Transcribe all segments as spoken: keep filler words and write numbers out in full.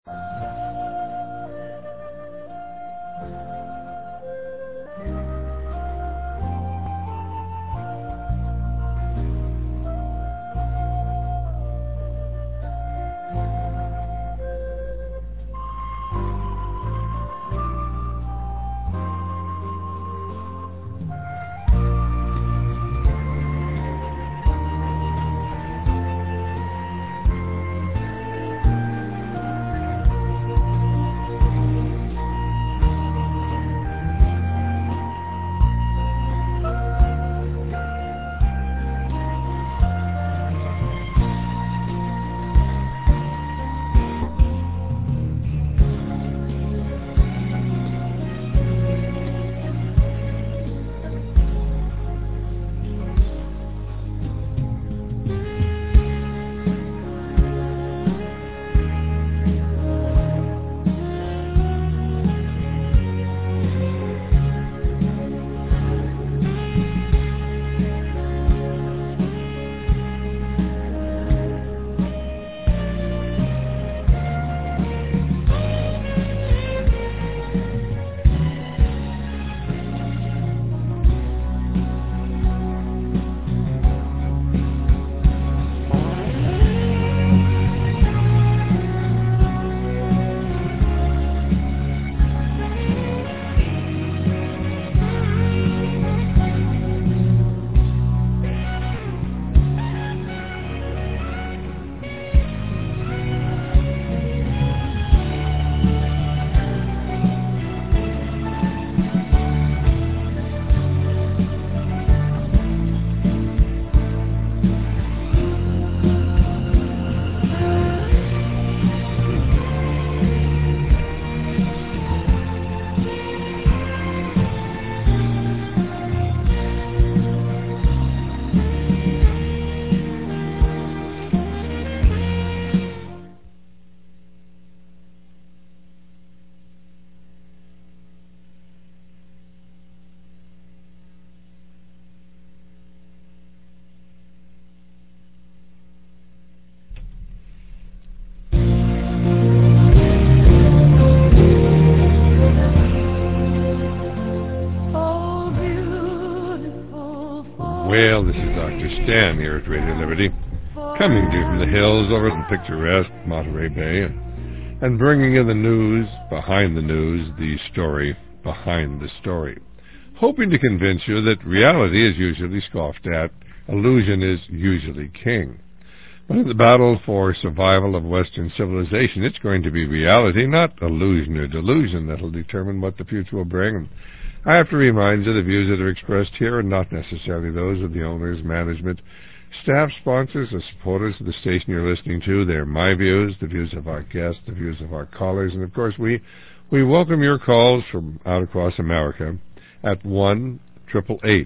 Well, this is Doctor Stan here at Radio Liberty, coming to you from the hills over in picturesque Monterey Bay, and, and bringing you the news behind the news, the story behind the story, hoping to convince you that reality is usually scoffed at, illusion is usually king. But in the battle for survival of Western civilization, it's going to be reality, not illusion or delusion, that will determine what the future will bring. I have to remind you the views that are expressed here are not necessarily those of the owners, management, staff, sponsors, or supporters of the station you're listening to. They're my views, the views of our guests, the views of our callers, and of course we, we welcome your calls from out across America at one eight eight eight,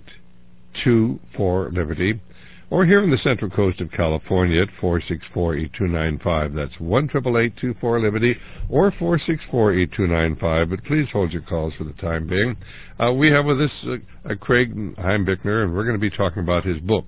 two four, Liberty, or here in the Central Coast of California at four six four, eight two nine five. That's one eight eight eight, two four, Liberty, or four six four, eight two nine five. But please hold your calls for the time being. Uh, we have with us uh, uh, Craig Heimbichner, and we're going to be talking about his book,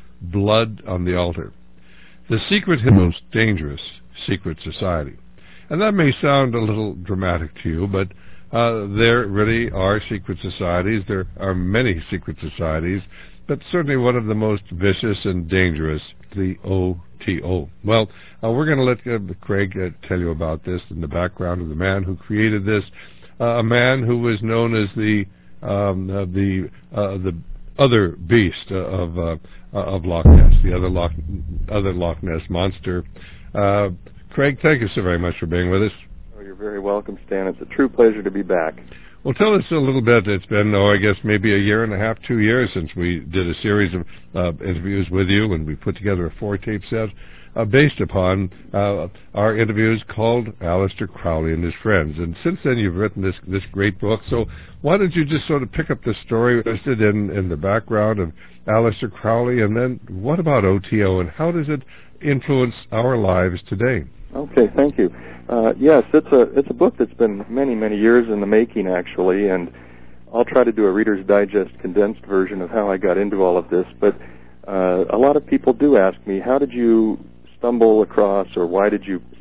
Blood on the Altar, The Secret and Most Dangerous Secret Society. And that may sound a little dramatic to you, but uh, there really are secret societies. There are many secret societies, but certainly one of the most vicious and dangerous, the O T O. Well, uh, we're going to let uh, Craig uh, tell you about this and the background of the man who created this, uh, a man who was known as the um, uh, the uh, the other beast uh, of uh, uh, of Loch Ness, the other Loch other Loch Ness monster. Uh, Craig, thank you so very much for being with us. Oh, you're very welcome, Stan. It's a true pleasure to be back. Well, tell us a little bit. It's been, oh, I guess maybe a year and a half, two years since we did a series of uh, interviews with you, and we put together a four-tape set uh, based upon uh, our interviews called Aleister Crowley and His Friends. And since then, you've written this this great book. So why don't you just sort of pick up the story listed in, in the background of Aleister Crowley, and then what about O T O, and how does it influence our lives today? Okay, thank you. Uh, yes, it's a it's a book that's been many, many years in the making, actually, and I'll try to do a Reader's Digest condensed version of how I got into all of this. But uh, a lot of people do ask me, how did you stumble across, or why did you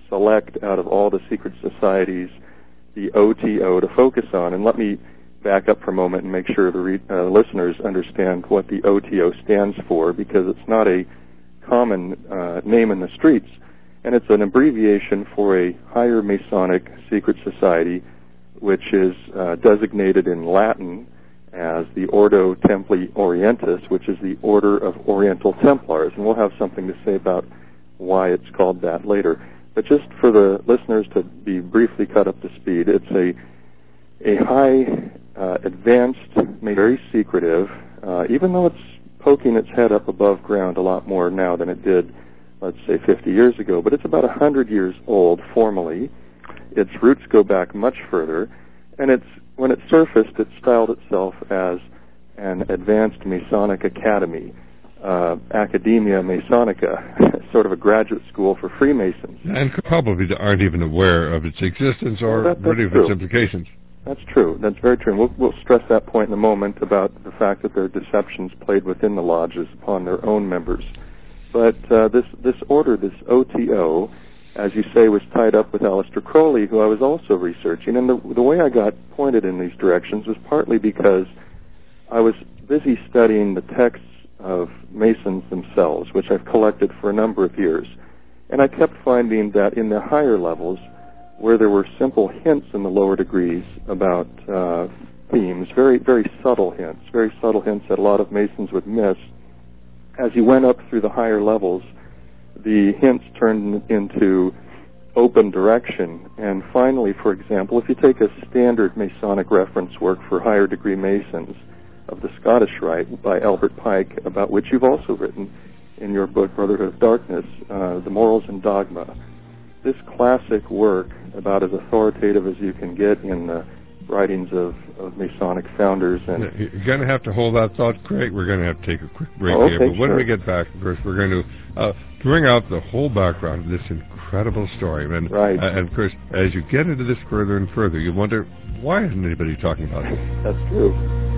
select out of all the secret societies the O T O to focus on. And let me back up for a moment and make sure the re- uh, listeners understand what the O T O stands for, because it's not a common uh, name in the streets, and it's an abbreviation for a higher Masonic secret society, which is uh, designated in Latin as the Ordo Templi Orientis, which is the Order of Oriental Templars, and we'll have something to say about why it's called that later. But just for the listeners to be briefly cut up to speed, it's a a high, uh, advanced, very secretive, uh, even though it's poking its head up above ground a lot more now than it did, let's say, fifty years ago, but it's about one hundred years old formally. Its roots go back much further, and it's when it surfaced, it styled itself as an advanced Masonic academy, uh, Academia Masonica, sort of a graduate school for Freemasons. And probably aren't even aware of its existence or well, that, really of true. its implications. That's true. That's very true. And we'll, we'll stress that point in a moment about the fact that there are deceptions played within the lodges upon their own members. But uh, this this order, this O T O, as you say, was tied up with Aleister Crowley, who I was also researching. And the, the way I got pointed in these directions was partly because I was busy studying the texts of Masons themselves, which I've collected for a number of years. And I kept finding that in the higher levels, where there were simple hints in the lower degrees about uh, themes, very, very subtle hints, very subtle hints that a lot of Masons would miss, as you went up through the higher levels, the hints turned into open direction. And finally, for example, if you take a standard Masonic reference work for higher degree Masons of the Scottish Rite by Albert Pike, about which you've also written in your book, Brotherhood of Darkness, uh, The Morals and Dogma, this classic work, about as authoritative as you can get in the writings of, of Masonic founders. And you're going to have to hold that thought, Craig. We're going to have to take a quick break oh, okay, here. But when sure. we get back, of course, we're going to uh, bring out the whole background of this incredible story. And, right. uh, and, of course, as you get into this further and further, you wonder, why isn't anybody talking about this? That's true.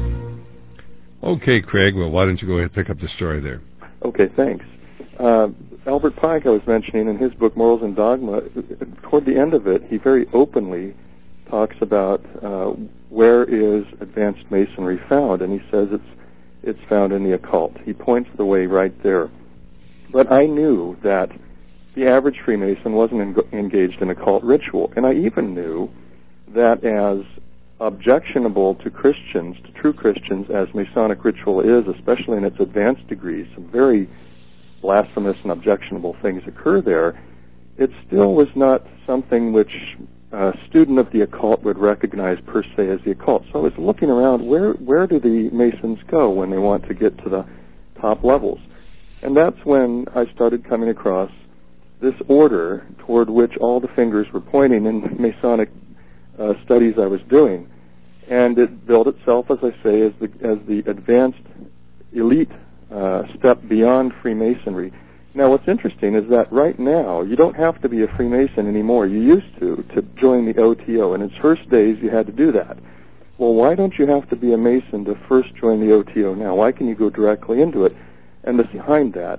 Okay, Craig. Well, why don't you go ahead and pick up the story there? Okay, thanks. Uh, Albert Pike, I was mentioning in his book, Morals and Dogma, toward the end of it, he very openly talks about uh, where is advanced Masonry found, and he says it's it's found in the occult. He points the way right there. But I knew that the average Freemason wasn't en- engaged in occult ritual, and I even knew that as objectionable to Christians, to true Christians, as Masonic ritual is, especially in its advanced degrees, some very blasphemous and objectionable things occur there, it still was not something which a student of the occult would recognize per se as the occult. So I was looking around, where where do the Masons go when they want to get to the top levels? And that's when I started coming across this order toward which all the fingers were pointing in Masonic uh, studies I was doing. And it billed itself, as I say, as the, as the advanced elite uh, step beyond Freemasonry. Now, what's interesting is that right now, you don't have to be a Freemason anymore. You used to, to join the O T O. In its first days, you had to do that. Well, why don't you have to be a Mason to first join the O T O now? Why can you go directly into it? And the behind that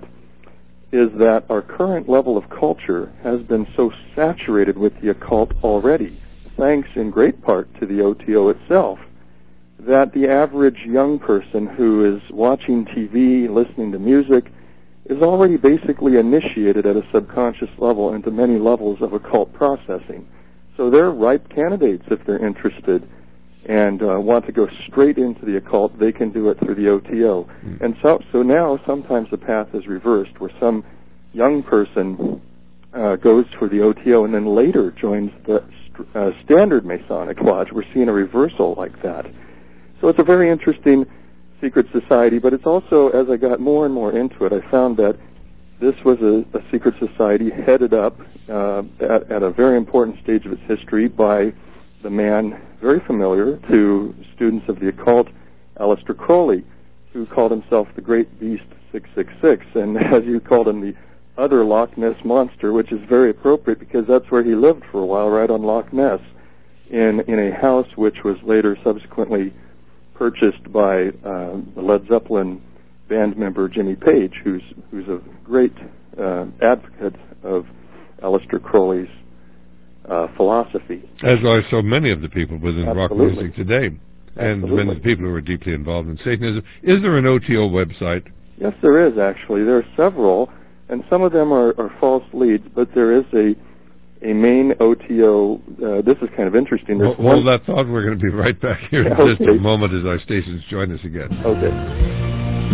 is that our current level of culture has been so saturated with the occult already, thanks in great part to the O T O itself, that the average young person who is watching T V, listening to music, is already basically initiated at a subconscious level into many levels of occult processing. So they're ripe candidates if they're interested and uh, want to go straight into the occult. They can do it through the O T O. Mm. And so, so now sometimes the path is reversed, where some young person uh, goes for the O T O and then later joins the st- uh, standard Masonic lodge. We're seeing a reversal like that. So it's a very interesting secret society, but it's also, as I got more and more into it, I found that this was a, a secret society headed up uh, at, at a very important stage of its history by the man very familiar to students of the occult, Aleister Crowley, who called himself the Great Beast six six six, and as you called him, the other Loch Ness Monster, which is very appropriate because that's where he lived for a while, right on Loch Ness, in, in a house which was later subsequently purchased by uh, the Led Zeppelin band member Jimmy Page, who's who's a great uh, advocate of Aleister Crowley's uh, philosophy. As are so many of the people within Absolutely. rock music today, and Absolutely. many of the people who are deeply involved in Satanism. Is there an O T O website? Yes, there is, actually. There are several, and some of them are, are false leads, but there is a a main O T O. Uh, this is kind of interesting. There's Well, one... that thought. We're going to be right back here in Okay. just a moment as our stations join us again. Okay.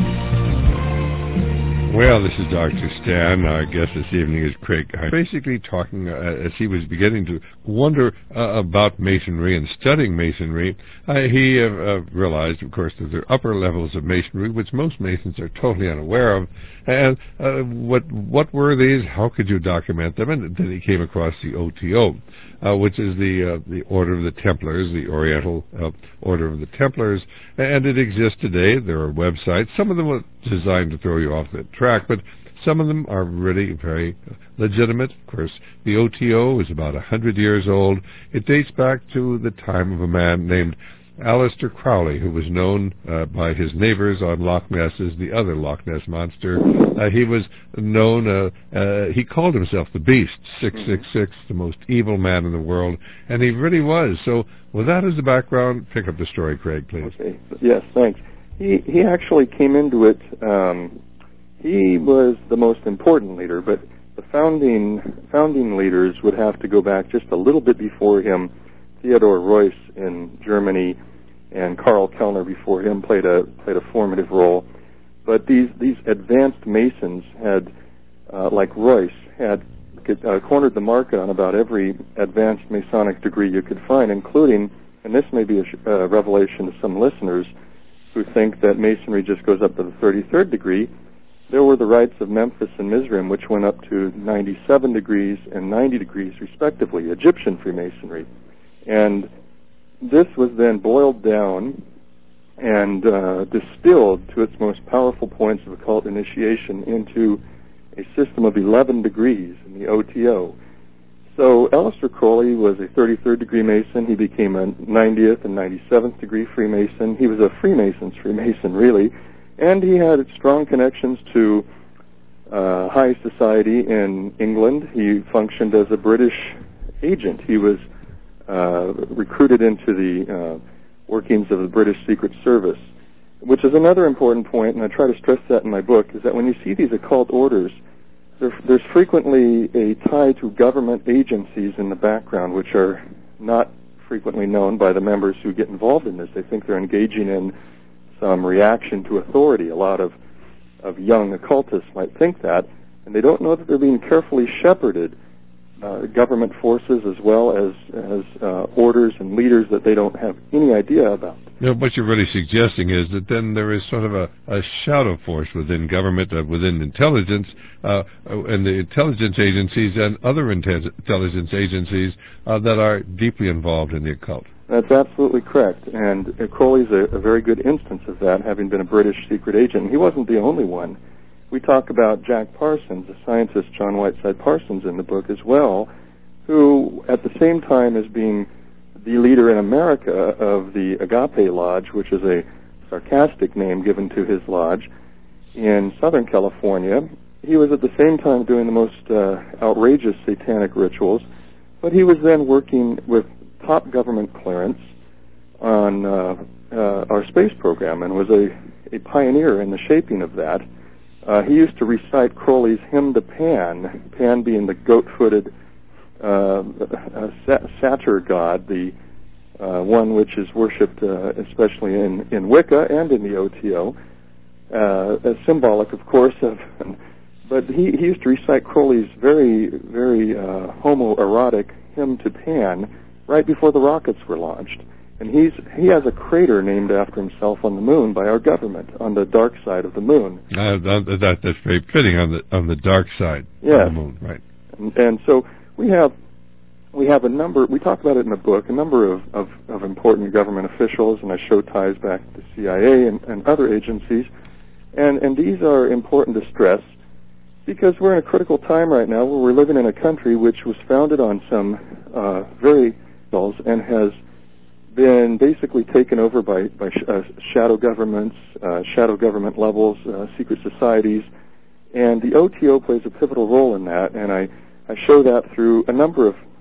Well, this is Doctor Stan. Our guest this evening is Craig. Basically talking, uh, as he was beginning to wonder uh, about Masonry and studying Masonry, uh, he uh, uh, realized, of course, that there are upper levels of Masonry, which most Masons are totally unaware of. And uh, what what were these? How could you document them? And then he came across the O T O, uh, which is the uh, the Order of the Templars, the Oriental uh, Order of the Templars, and it exists today. There are websites. Some of them are designed to throw you off the track, but some of them are really very legitimate. Of course, the O T O is about a hundred years old. It dates back to the time of a man named Aleister Crowley, who was known uh, by his neighbors on Loch Ness as the other Loch Ness Monster. Uh, he was known, uh, uh, he called himself the Beast, six six six, the most evil man in the world, and he really was. So with that as the background, pick up the story, Craig, please. Okay. Yes, thanks. He, he actually came into it, um, he was the most important leader, but the founding founding leaders would have to go back just a little bit before him. Theodor Reuss in Germany and Karl Kellner before him played a played a formative role. But these these advanced Masons had, uh, like Reuss, had uh, cornered the market on about every advanced Masonic degree you could find, including, and this may be a sh- uh, revelation to some listeners who think that Masonry just goes up to the thirty-third degree. There were the Rites of Memphis and Mizraim, which went up to ninety-seven degrees and ninety degrees, respectively, Egyptian Freemasonry. And this was then boiled down and uh, distilled to its most powerful points of occult initiation into a system of eleven degrees in the O T O. So Aleister Crowley was a thirty-third degree Mason. He became a ninetieth and ninety-seventh degree Freemason. He was a Freemason's Freemason, really. And he had strong connections to uh, high society in England. He functioned as a British agent. He was uh, recruited into the uh, workings of the British Secret Service, which is another important point, and I try to stress that in my book, is that when you see these occult orders, there, there's frequently a tie to government agencies in the background, which are not frequently known by the members who get involved in this. They think they're engaging in some reaction to authority. A lot of, of young occultists might think that, and they don't know that they're being carefully shepherded, uh, government forces as well as, as uh, orders and leaders that they don't have any idea about. You know, what you're really suggesting is that then there is sort of a, a shadow force within government, uh, within intelligence, uh, and the intelligence agencies and other inte- intelligence agencies uh, that are deeply involved in the occult. That's absolutely correct, and uh, Crowley's a, a very good instance of that, having been a British secret agent. And he wasn't the only one. We talk about Jack Parsons, the scientist John Whiteside Parsons in the book as well, who at the same time as being the leader in America of the Agape Lodge, which is a sarcastic name given to his lodge, in Southern California, he was at the same time doing the most uh, outrageous satanic rituals, but he was then working with top government clearance on uh, uh, our space program and was a, a pioneer in the shaping of that. Uh, he used to recite Crowley's hymn to Pan, Pan being the goat-footed uh, uh, satyr god, the uh, one which is worshipped uh, especially in, in Wicca and in the O T O, uh, symbolic, of course, of... But he, he used to recite Crowley's very, very uh, homoerotic hymn to Pan right before the rockets were launched. And he's he has a crater named after himself on the moon by our government, on the dark side of the moon. Uh, that, that's very fitting, on the on the dark side yes. of the moon, right? And, and so we have we have a number, we talk about it in the book, a number of, of, of important government officials, and I show ties back to the C I A and, and other agencies. And, and these are important to stress because we're in a critical time right now where we're living in a country which was founded on some uh, very and has been basically taken over by, by uh, shadow governments, uh, shadow government levels, uh, secret societies, and the O T O plays a pivotal role in that, and I, I show that through a number of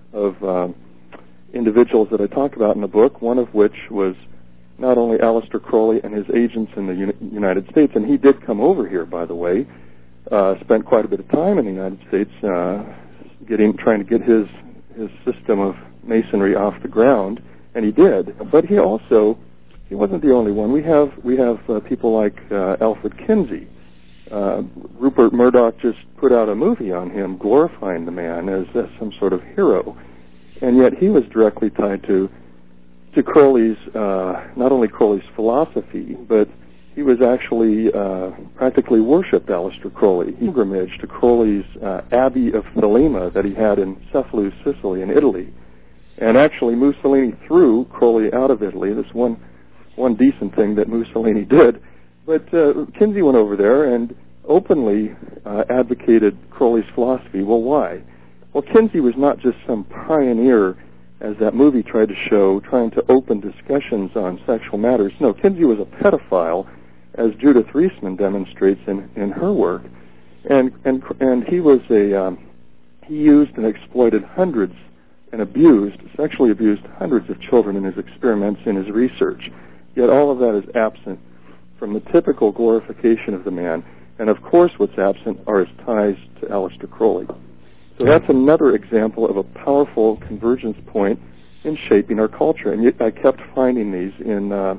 of um, individuals that I talk about in the book, one of which was not only Aleister Crowley and his agents in the Uni- United States, and he did come over here, by the way, uh, spent quite a bit of time in the United States uh, getting, trying to get his, his system of Masonry off the ground, and he did. But he also, he wasn't the only one. We have, we have uh, people like uh, Alfred Kinsey. Uh, Rupert Murdoch just put out a movie on him glorifying the man as, as some sort of hero. And yet he was directly tied to to Crowley's, uh, not only Crowley's philosophy, but he was actually uh, practically worshipped Aleister Crowley. He pilgrimage to Crowley's uh, Abbey of Thelema that he had in Cefalù, Sicily, in Italy. And actually Mussolini threw Crowley out of Italy. This one one decent thing that Mussolini did. But uh, Kinsey went over there and openly uh, advocated Crowley's philosophy. Well, why? Well, Kinsey was not just some pioneer, as that movie tried to show, trying to open discussions on sexual matters. No, Kinsey was a pedophile, as Judith Reisman demonstrates in, in her work. And and and he was a um, he used and exploited hundreds and abused, sexually abused hundreds of children in his experiments, in his research. Yet all of that is absent from the typical glorification of the man. And of course what's absent are his ties to Aleister Crowley. So that's another example of a powerful convergence point in shaping our culture. And I kept finding these in uh,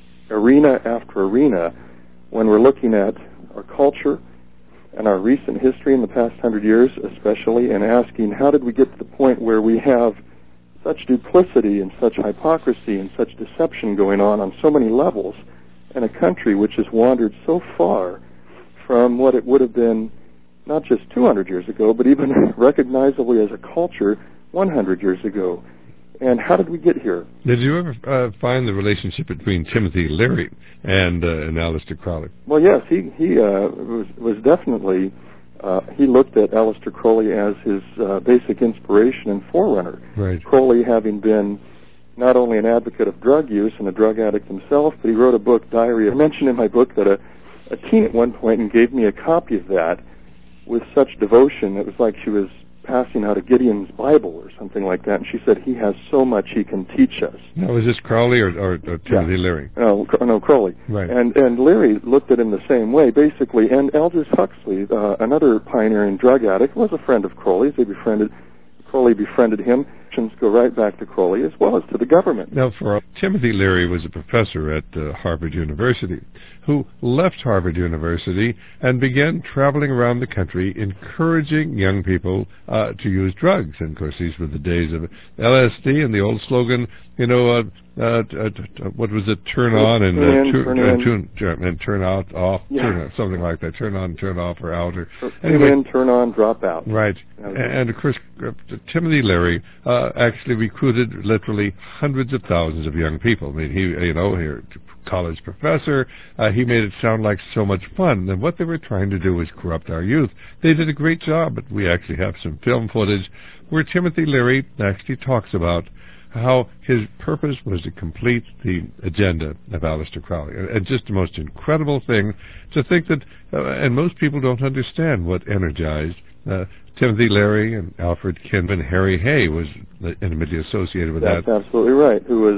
arena after arena when we're looking at our culture and our recent history in the past hundred years especially, and asking how did we get to the point where we have such duplicity and such hypocrisy and such deception going on on so many levels in a country which has wandered so far from what it would have been not just two hundred years ago, but even recognizably as a culture one hundred years ago. And how did we get here? Did you ever uh, find the relationship between Timothy Leary and uh, and Aleister Crowley? Well, yes, he he uh, was was definitely uh, he looked at Aleister Crowley as his uh, basic inspiration and forerunner. Right. Crowley having been not only an advocate of drug use and a drug addict himself, but he wrote a book, Diary. I mentioned in my book that a, a teen at one point and gave me a copy of that with such devotion. It was like she was passing out a Gideon's Bible or something like that, and she said, he has so much he can teach us. Now, was this Crowley or, or, or Timothy yeah. Leary? No, no, Crowley. Right. And and Leary looked at him the same way, basically, and Aldous Huxley, uh, another pioneering drug addict, was a friend of Crowley's. They befriended, Crowley befriended him. Go right back to Crowley as well as to the government. Now, for uh, Timothy Leary was a professor at uh, Harvard University who left Harvard University and began traveling around the country encouraging young people uh, to use drugs. And, of course, these were the days of L S D and the old slogan, you know, uh, uh, uh, uh, what was it, turn on and, uh, in, tu- turn and, tune, turn, and turn out, off, yeah. turn on, something like that, turn on, turn off, or out. Or, turn anyway, in, turn on, drop out. Right. And, and, of course, uh, Timothy Leary uh, actually recruited literally hundreds of thousands of young people. I mean, he, you know, here, college professor, uh, he made it sound like so much fun. And what they were trying to do was corrupt our youth. They did a great job, but we actually have some film footage where Timothy Leary actually talks about how his purpose was to complete the agenda of Aleister Crowley. And just the most incredible thing to think that, uh, and most people don't understand what energized uh, Timothy Leary and Alfred Kinsey. Harry Hay was intimately associated with That's that. That's absolutely right. Who was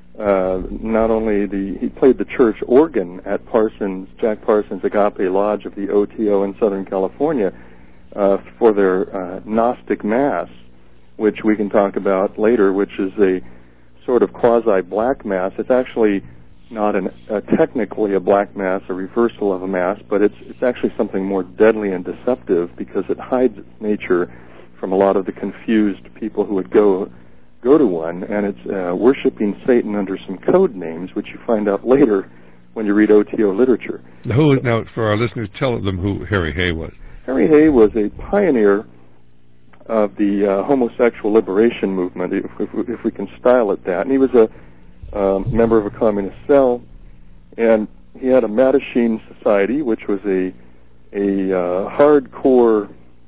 uh, not only the, he played the church organ at Parsons, Jack Parsons Agape Lodge of the O T O in Southern California uh, for their uh, Gnostic Mass, which we can talk about later, which is a sort of quasi-black Mass. It's actually not an, uh, technically a black Mass, a reversal of a Mass, but it's it's actually something more deadly and deceptive because it hides its nature from a lot of the confused people who would go go to one, and it's uh, worshiping Satan under some code names, which you find out later when you read O T O literature. Who, now, for our listeners, tell them who Harry Hay was. Harry Hay was a pioneer of the uh, homosexual liberation movement, if, if, if we can style it that. And he was a um, member of a communist cell, and he had a Mattachine Society, which was a a uh, hardcore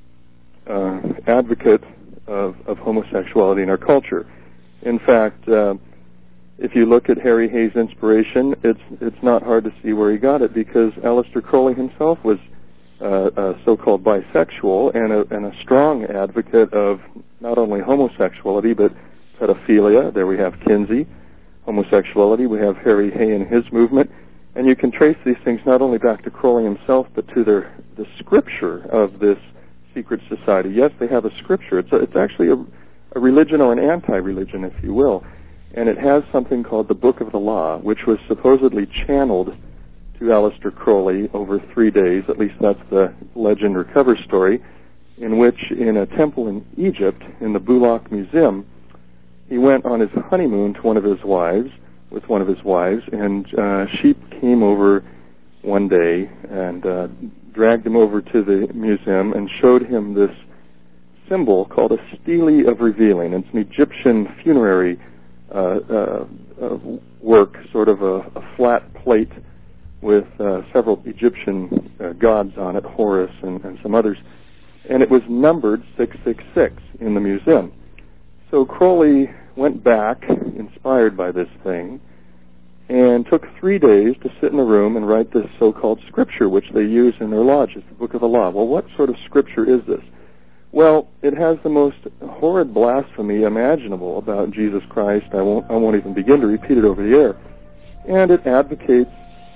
uh, advocate of, of homosexuality in our culture. In fact, uh, if you look at Harry Hay's inspiration, it's it's not hard to see where he got it, because Aleister Crowley himself was uh, a so-called bisexual and a, and a strong advocate of not only homosexuality, but pedophilia. There we have Kinsey. Homosexuality, we have Harry Hay and his movement. And you can trace these things not only back to Crowley himself, but to their, the scripture of this secret society. Yes, they have a scripture. It's, a, it's actually a, a religion or an anti-religion, if you will. And it has something called the Book of the Law, which was supposedly channeled to Aleister Crowley over three days. At least that's the legend or cover story, in which in a temple in Egypt, in the Bulaq Museum, he went on his honeymoon to one of his wives, with one of his wives, and uh, she came over one day and uh, dragged him over to the museum and showed him this symbol called a stele of revealing. It's an Egyptian funerary uh, uh, uh, work, sort of a, a flat plate with uh, several Egyptian uh, gods on it, Horus and, and some others, and it was numbered six six six in the museum. So Crowley went back, inspired by this thing, and took three days to sit in a room and write this so-called scripture, which they use in their lodges, the Book of the Law. Well, what sort of scripture is this? Well, it has the most horrid blasphemy imaginable about Jesus Christ. I won't, I won't even begin to repeat it over the air. And it advocates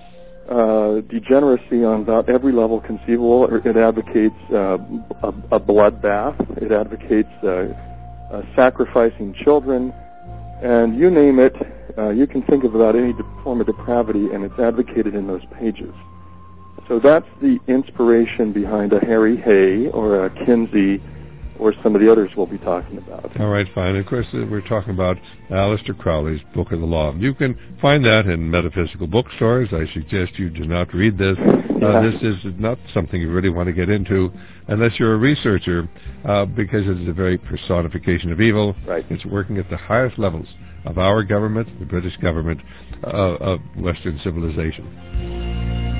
uh, degeneracy on about every level conceivable. It advocates uh, a, a bloodbath. It advocates uh, uh, sacrificing children. And you name it, uh, you can think of about any form of depravity, and it's advocated in those pages. So that's the inspiration behind a Harry Hay or a Kinsey or some of the others we'll be talking about. All right, fine. Of course, uh, we're talking about Aleister Crowley's Book of the Law. You can find that in metaphysical bookstores. I suggest you do not read this. Uh, yeah. This is not something you really want to get into unless you're a researcher, uh, because it's a very personification of evil. Right. It's working at the highest levels of our government, the British government, uh, of Western civilization.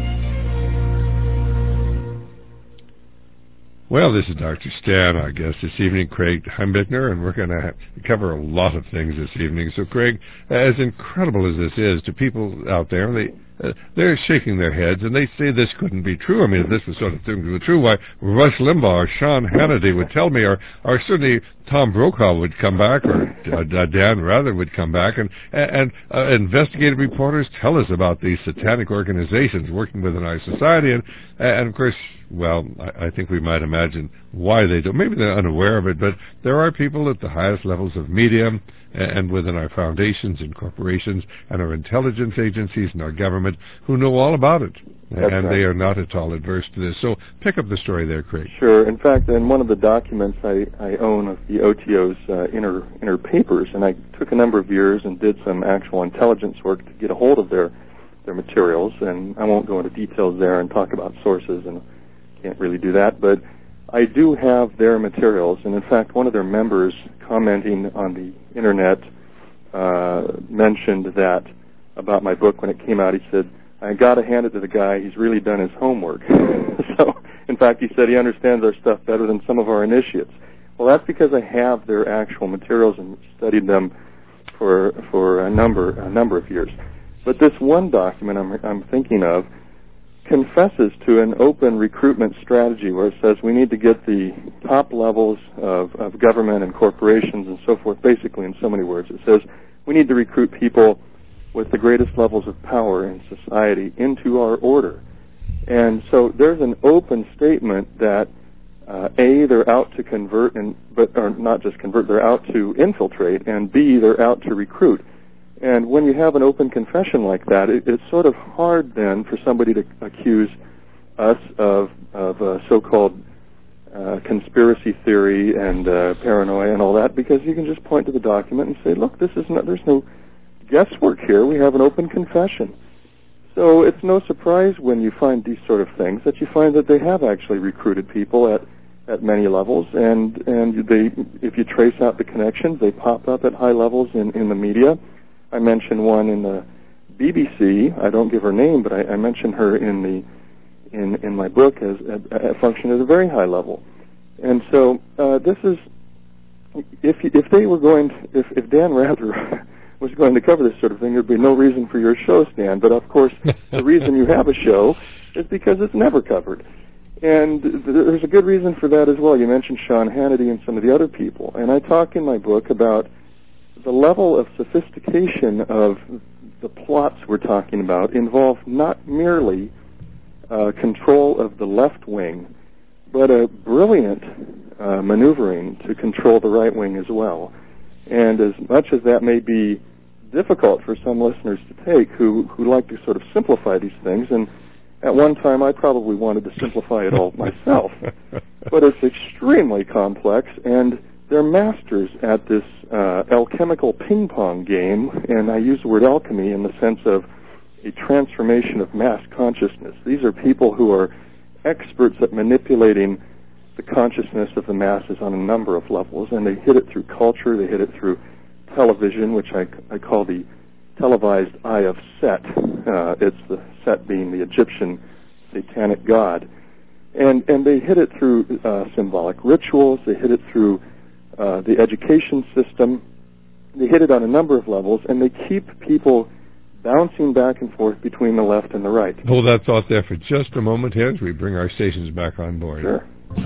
Well, this is Doctor Stan, our guest this evening, Craig Heimbichner, and we're going to cover a lot of things this evening. So, Craig, as incredible as this is to people out there, they uh, they're shaking their heads, and they say this couldn't be true. I mean, if this was sort of thing to be true, why Rush Limbaugh or Sean Hannity would tell me, or, or certainly Tom Brokaw would come back, or uh, Dan Rather would come back, and and uh, investigative reporters tell us about these satanic organizations working within our society, and and of course, well, I, I think we might imagine why they do. Maybe they're unaware of it, but there are people at the highest levels of media and within our foundations and corporations and our intelligence agencies and our government who know all about it. That's and right. They are not at all adverse to this. So pick up the story there, Craig. Sure. In fact, in one of the documents I, I own of the O T O's uh, inner, inner papers, and I took a number of years and did some actual intelligence work to get a hold of their, their materials, and I won't go into details there and talk about sources, and can't really do that, but I do have their materials, and in fact, one of their members commenting on the internet uh, mentioned that about my book when it came out. He said, I got to hand it to the guy, he's really done his homework. So, in fact, he said he understands our stuff better than some of our initiates. Well, that's because I have their actual materials and studied them for for a number a number of years. But this one document I'm, I'm thinking of confesses to an open recruitment strategy where it says we need to get the top levels of, of government and corporations and so forth, basically in so many words. It says we need to recruit people with the greatest levels of power in society into our order. And so there's an open statement that uh, A, they're out to convert, and but or not just convert, they're out to infiltrate, and B, they're out to recruit. And when you have an open confession like that, it, it's sort of hard then for somebody to accuse us of, of uh, so-called uh, conspiracy theory and uh, paranoia and all that, because you can just point to the document and say, look, this is not, there's no guesswork here. We have an open confession. So it's no surprise when you find these sort of things that you find that they have actually recruited people at, at many levels, and, and they, if you trace out the connections, they pop up at high levels in, in the media. I mentioned one in the B B C. I don't give her name, but I, I mention her in the in in my book as a, a function at a very high level. And so uh, this is if if they were going to, if if Dan Rather was going to cover this sort of thing, there'd be no reason for your show, Stan. But of course, the reason you have a show is because it's never covered. And th- there's a good reason for that as well. You mentioned Sean Hannity and some of the other people. And I talk in my book about the level of sophistication of the plots we're talking about involve not merely uh, control of the left wing, but a brilliant uh, maneuvering to control the right wing as well. And as much as that may be difficult for some listeners to take who, who like to sort of simplify these things, and at one time I probably wanted to simplify it all myself, but it's extremely complex, and they're masters at this uh, alchemical ping-pong game, and I use the word alchemy in the sense of a transformation of mass consciousness. These are people who are experts at manipulating the consciousness of the masses on a number of levels, and they hit it through culture, they hit it through television, which I, I call the televised eye of Set. Uh, it's the Set being the Egyptian satanic god. And, and they hit it through uh, symbolic rituals, they hit it through uh, the education system, they hit it on a number of levels, and they keep people bouncing back and forth between the left and the right. Hold that thought there for just a moment here as we bring our stations back on board. Sure.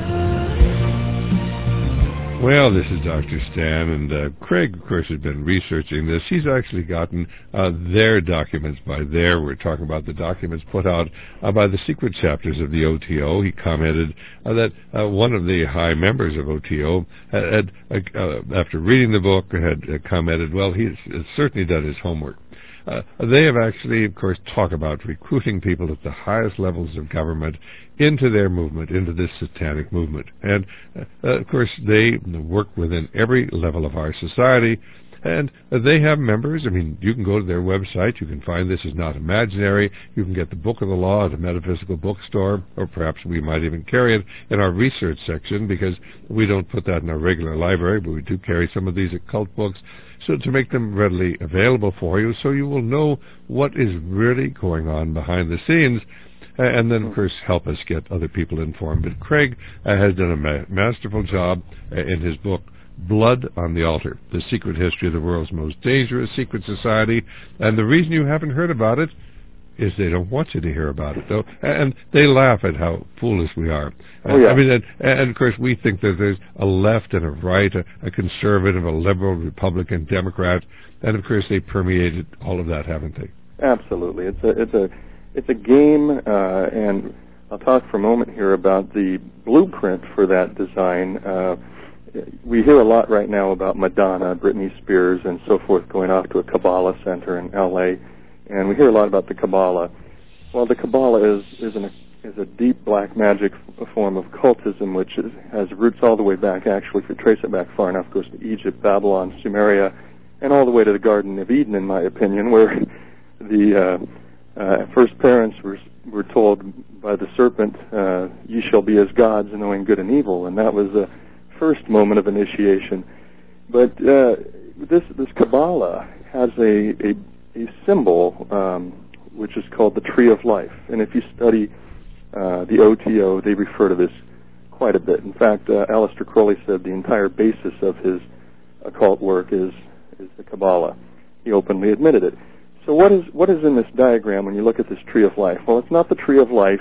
Well, this is Doctor Stan, and uh, Craig, of course, has been researching this. He's actually gotten uh, their documents. By their, we're talking about the documents put out uh, by the secret chapters of the O T O. He commented uh, that uh, one of the high members of O T O had, had uh, after reading the book, had uh, commented, well, he's certainly done his homework. Uh, they have actually, of course, talked about recruiting people at the highest levels of government into their movement, into this satanic movement. And, uh, of course, they work within every level of our society, and uh, they have members. I mean, you can go to their website. You can find This Is Not Imaginary. You can get the Book of the Law at a metaphysical bookstore, or perhaps we might even carry it in our research section, because we don't put that in our regular library, but we do carry some of these occult books, so to make them readily available for you, so you will know what is really going on behind the scenes, uh, and then, of course, help us get other people informed. But Craig uh, has done a ma- masterful job uh, in his book, Blood on the Altar, The Secret History of the World's Most Dangerous Secret Society, and the reason you haven't heard about it is they don't want you to hear about it, though, and they laugh at how foolish we are. Oh, yeah. I mean, and, and of course, we think that there's a left and a right, a, a conservative, a liberal, Republican, Democrat, and of course, they permeated all of that, haven't they? Absolutely. It's a it's a it's a game, uh, and I'll talk for a moment here about the blueprint for that design. Uh, we hear a lot right now about Madonna, Britney Spears, and so forth going off to a Kabbalah center in L A, and we hear a lot about the Kabbalah. Well, the Kabbalah is is, an, is a deep black magic f- form of cultism, which is, has roots all the way back, actually, if you trace it back far enough, goes to Egypt, Babylon, Sumeria, and all the way to the Garden of Eden, in my opinion, where the uh, uh, first parents were were told by the serpent, uh, "Ye shall be as gods, knowing good and evil," and that was the first moment of initiation. But uh, this this Kabbalah has a a, a symbol um, which is called the Tree of Life, and if you study uh, the O T O, they refer to this quite a bit. In fact, uh, Aleister Crowley said the entire basis of his occult work is is the Kabbalah. He openly admitted it. So what is what is in this diagram when you look at this Tree of Life? Well, it's not the Tree of Life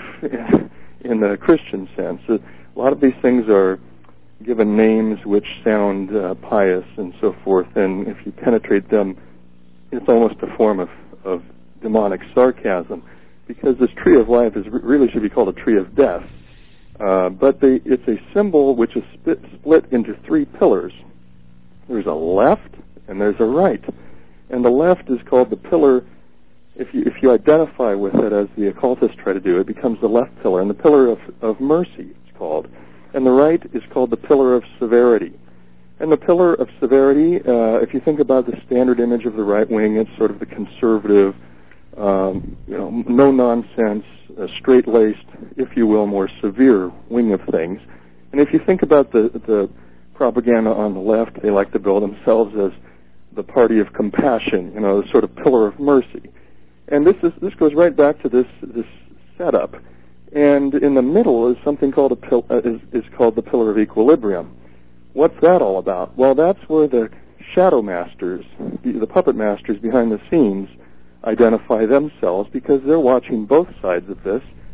in the Christian sense. A lot of these things are given names which sound uh, pious and so forth, and if you penetrate them, it's almost a form of, of demonic sarcasm, because this Tree of Life is really should be called a Tree of Death. Uh, but they, it's a symbol which is split, split into three pillars. There's a left and there's a right. And the left is called the pillar. If you if you identify with it as the occultists try to do, it becomes the left pillar, and the pillar of, of mercy, it's called. And the right is called the pillar of severity. And the pillar of severity, uh, if you think about the standard image of the right wing, it's sort of the conservative, um, you know, no-nonsense, uh, straight-laced, if you will, more severe wing of things. And if you think about the, the propaganda on the left, they like to bill themselves as the party of compassion, you know, the sort of pillar of mercy. And this is this goes right back to this this setup. And in the middle is something called a pil- uh, is, is called the pillar of equilibrium. What's that all about? Well, that's where the shadow masters, the, the puppet masters behind the scenes, identify themselves, because they're watching both sides of this,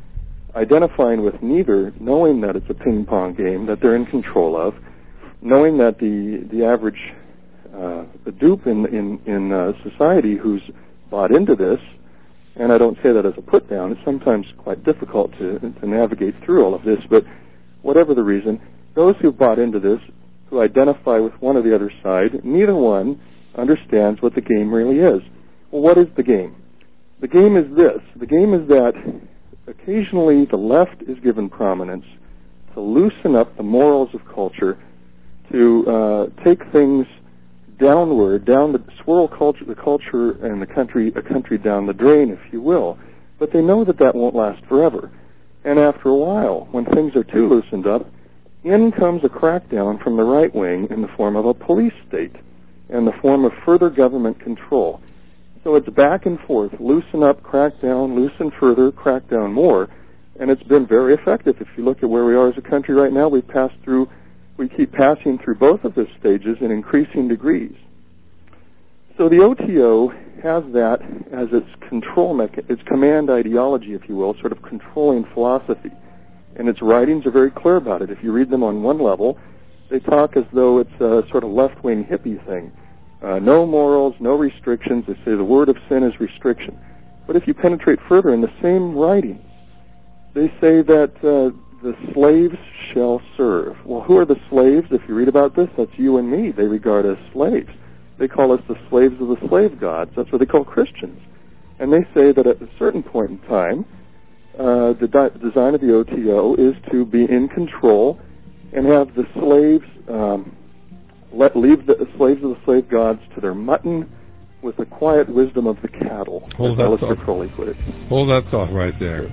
identifying with neither, knowing that it's a ping-pong game that they're in control of, knowing that the the average uh, the dupe in in, in uh, society who's bought into this, and I don't say that as a put-down, it's sometimes quite difficult to, to navigate through all of this, but whatever the reason, those who've bought into this, who identify with one or the other side, neither one understands what the game really is. Well, what is the game? The game is this. The game is that occasionally the left is given prominence to loosen up the morals of culture, to uh, take things downward, down the swirl culture, the culture and the country, a country down the drain, if you will. But they know that that won't last forever. And after a while, when things are too loosened up, in comes a crackdown from the right wing in the form of a police state, in the form of further government control. So it's back and forth, loosen up, crack down, loosen further, crack down more, and it's been very effective. If you look at where we are as a country right now, we've passed through, we keep passing through both of those stages in increasing degrees. So the O T O has that as its control mechanism, its command ideology, if you will, sort of controlling philosophy. And its writings are very clear about it. If you read them on one level, they talk as though it's a sort of left-wing hippie thing. Uh, no morals, no restrictions. They say the word of sin is restriction. But if you penetrate further in the same writings, they say that uh, the slaves shall serve. Well, who are the slaves? If you read about this, that's you and me. They regard us slaves. They call us the slaves of the slave gods. That's what they call Christians. And they say that at a certain point in time, uh, the di- design of the O T O is to be in control and have the slaves um, let leave the slaves of the slave gods to their mutton with the quiet wisdom of the cattle. Hold as that Aleister thought. Crowley put it. Hold that thought right there.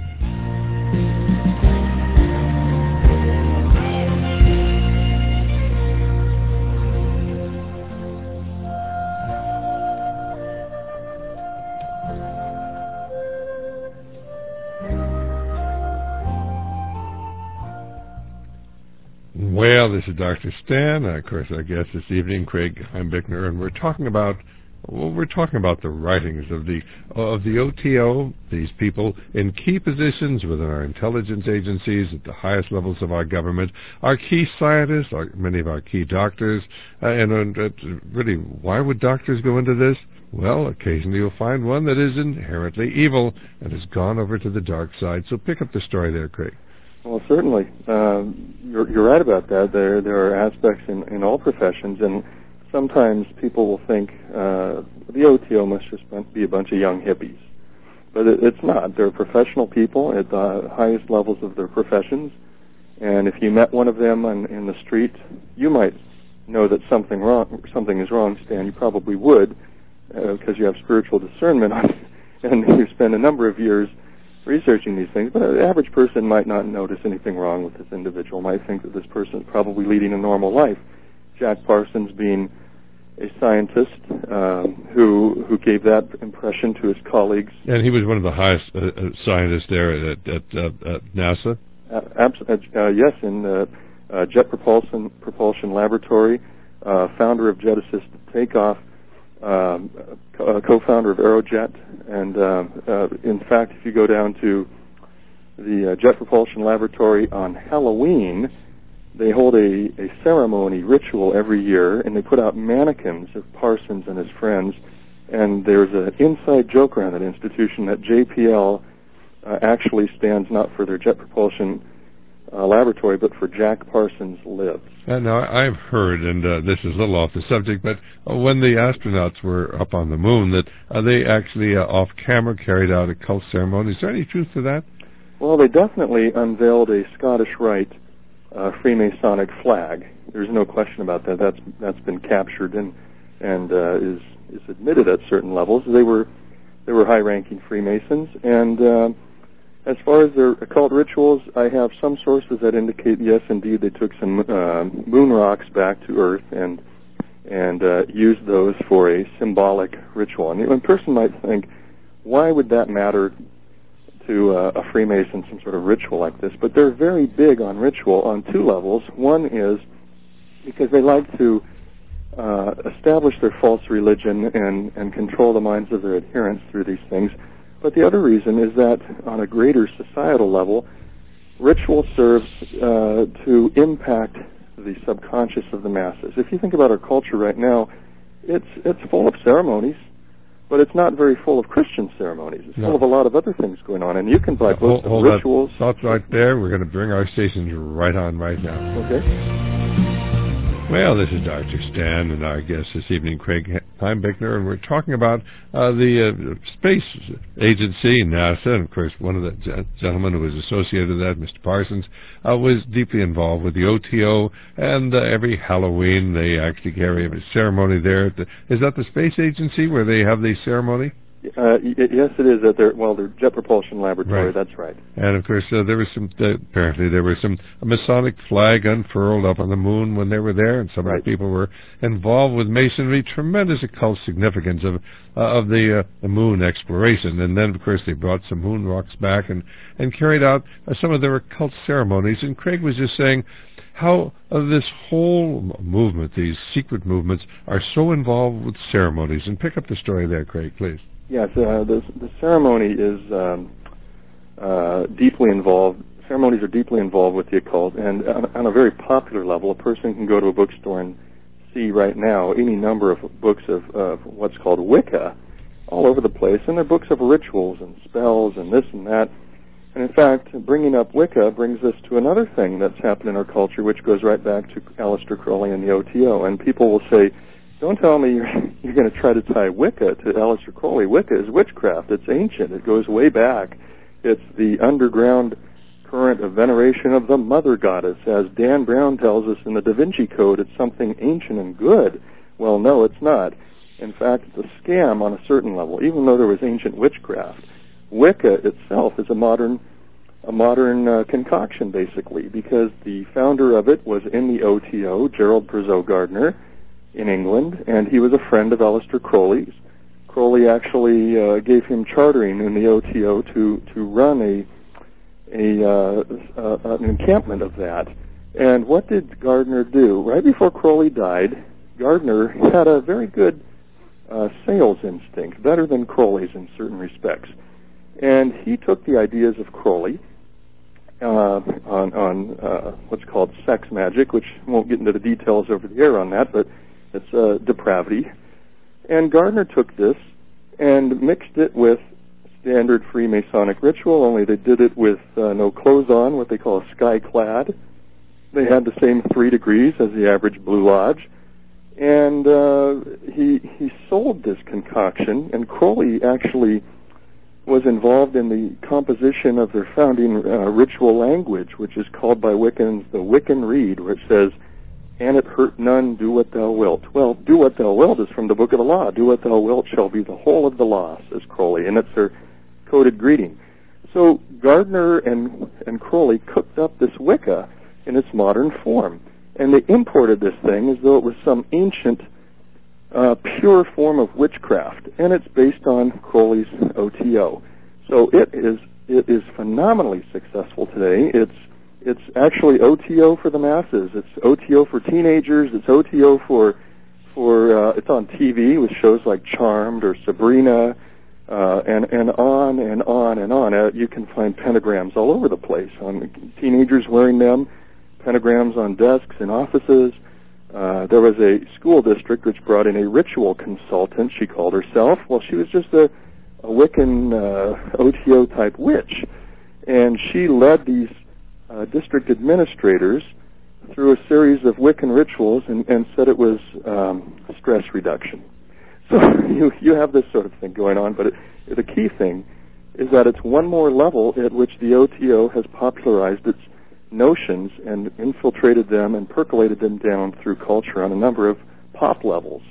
Well, this is Doctor Stan, uh, of course, our guest this evening, Craig Heimbichner, and we're talking about well, we're talking about the writings of the of the O T O, these people in key positions within our intelligence agencies, at the highest levels of our government, our key scientists, our, many of our key doctors, uh, and uh, really, why would doctors go into this? Well, occasionally you'll find one that is inherently evil and has gone over to the dark side. So pick up the story there, Craig. Well, certainly. Um, you're, you're right about that. There there are aspects in, in all professions, and sometimes people will think uh, the O T O must just be a bunch of young hippies. But it, it's not. They're professional people at the highest levels of their professions, and if you met one of them on, in the street, you might know that something wrong, something is wrong, Stan. You probably would, because uh, you have spiritual discernment, and you spend a number of years researching these things, but an average person might not notice anything wrong with this individual, might think that this person is probably leading a normal life. Jack Parsons being a scientist um, who who gave that impression to his colleagues. And he was one of the highest uh, uh, scientists there at, at, uh, at NASA? Uh, abs- uh, yes, in uh, uh, Jet Propulsion, Propulsion Laboratory, uh, founder of Jet Assisted Takeoff, Um, co- co-founder of Aerojet, and uh, uh, in fact, if you go down to the uh, Jet Propulsion Laboratory on Halloween, they hold a, a ceremony ritual every year, and they put out mannequins of Parsons and his friends, and there's an inside joke around that institution that J P L uh, actually stands not for their Jet Propulsion Uh, laboratory, but for Jack Parsons Lives. And now I've heard, and uh, this is a little off the subject, but uh, when the astronauts were up on the moon, that uh, they actually uh, off camera carried out a cult ceremony. Is there any truth to that? Well, they definitely unveiled a Scottish Rite uh, Freemasonic flag. There's no question about that. That's that's been captured and and uh, is is admitted at certain levels. They were they were high-ranking Freemasons, and uh, as far as their occult rituals, I have some sources that indicate, yes, indeed, they took some uh, moon rocks back to Earth and and uh, used those for a symbolic ritual. And a person might think, why would that matter to uh, a Freemason, some sort of ritual like this? But they're very big on ritual on two levels. One is because they like to uh, establish their false religion and, and control the minds of their adherents through these things. But the other reason is that on a greater societal level, ritual serves uh, to impact the subconscious of the masses. If you think about our culture right now, it's it's full of ceremonies, but it's not very full of Christian ceremonies. It's no. full of a lot of other things going on, and you can buy books hold, of rituals. Hold that thought right there. We're going to bring our stations right on right now. Okay. Well, this is Doctor Stan and our guest this evening, Craig Heimbichler, and we're talking about uh, the uh, space agency, NASA, and of course one of the g- gentlemen who was associated with that, Mister Parsons, uh, was deeply involved with the O T O, and uh, every Halloween they actually carry a ceremony there. At the, is that the space agency where they have the ceremony? Uh, y- yes, it is at their well, their Jet Propulsion Laboratory. Right. That's right. And of course, uh, there was some. Uh, apparently, there was some a Masonic flag unfurled up on the moon when they were there, and some right. of the people were involved with Masonry. Tremendous occult significance of uh, of the uh, the moon exploration. And then, of course, they brought some moon rocks back and and carried out uh, some of their occult ceremonies. And Craig was just saying how uh, this whole movement, these secret movements, are so involved with ceremonies. And pick up the story there, Craig, please. Yes, uh, the, the ceremony is um, uh, deeply involved. Ceremonies are deeply involved with the occult, and on, on a very popular level, a person can go to a bookstore and see right now any number of books of, of what's called Wicca all over the place, and they're books of rituals and spells and this and that. And in fact, bringing up Wicca brings us to another thing that's happened in our culture, which goes right back to Aleister Crowley and the O T O. And people will say, don't tell me you're, you're going to try to tie Wicca to Aleister Crowley. Wicca is witchcraft. It's ancient. It goes way back. It's the underground current of veneration of the Mother Goddess. As Dan Brown tells us in the Da Vinci Code, it's something ancient and good. Well, no, it's not. In fact, it's a scam on a certain level, even though there was ancient witchcraft. Wicca itself is a modern a modern uh, concoction, basically, because the founder of it was in the O T O, Gerald Perzeau Gardner, in England, and he was a friend of Aleister Crowley's. Crowley actually uh, gave him chartering in the O T O to to run a a uh, uh, an encampment of that. And what did Gardner do? Right before Crowley died, Gardner had a very good uh, sales instinct, better than Crowley's in certain respects. And he took the ideas of Crowley uh, on, on uh, what's called sex magic, which I won't get into the details over the air on that, but it's uh, depravity. And Gardner took this and mixed it with standard Freemasonic ritual, only they did it with uh, no clothes on, what they call a sky clad. They had the same three degrees as the average Blue Lodge. And uh, he he sold this concoction, and Crowley actually was involved in the composition of their founding uh, ritual language, which is called by Wiccans the Wiccan Rede, where it says, "And it hurt none, do what thou wilt." Well, do what thou wilt is from the Book of the Law. Do what thou wilt shall be the whole of the law, says Crowley, and it's their coded greeting. So Gardner and, and Crowley cooked up this Wicca in its modern form, and they imported this thing as though it was some ancient, uh, pure form of witchcraft, and it's based on Crowley's O T O. So it is it is phenomenally successful today. It's It's actually O T O for the masses. It's O T O for teenagers. It's O T O for for uh, it's on T V with shows like Charmed or Sabrina, uh, and and on and on and on. Uh, you can find pentagrams all over the place on teenagers wearing them, pentagrams on desks in offices. Uh, there was a school district which brought in a ritual consultant. She called herself. Well, she was just a, a Wiccan uh, O T O type witch, and she led these Uh, district administrators through a series of Wiccan rituals and, and said it was um, stress reduction. So you you have this sort of thing going on, but it, the key thing is that it's one more level at which the O T O has popularized its notions and infiltrated them and percolated them down through culture on a number of pop levels.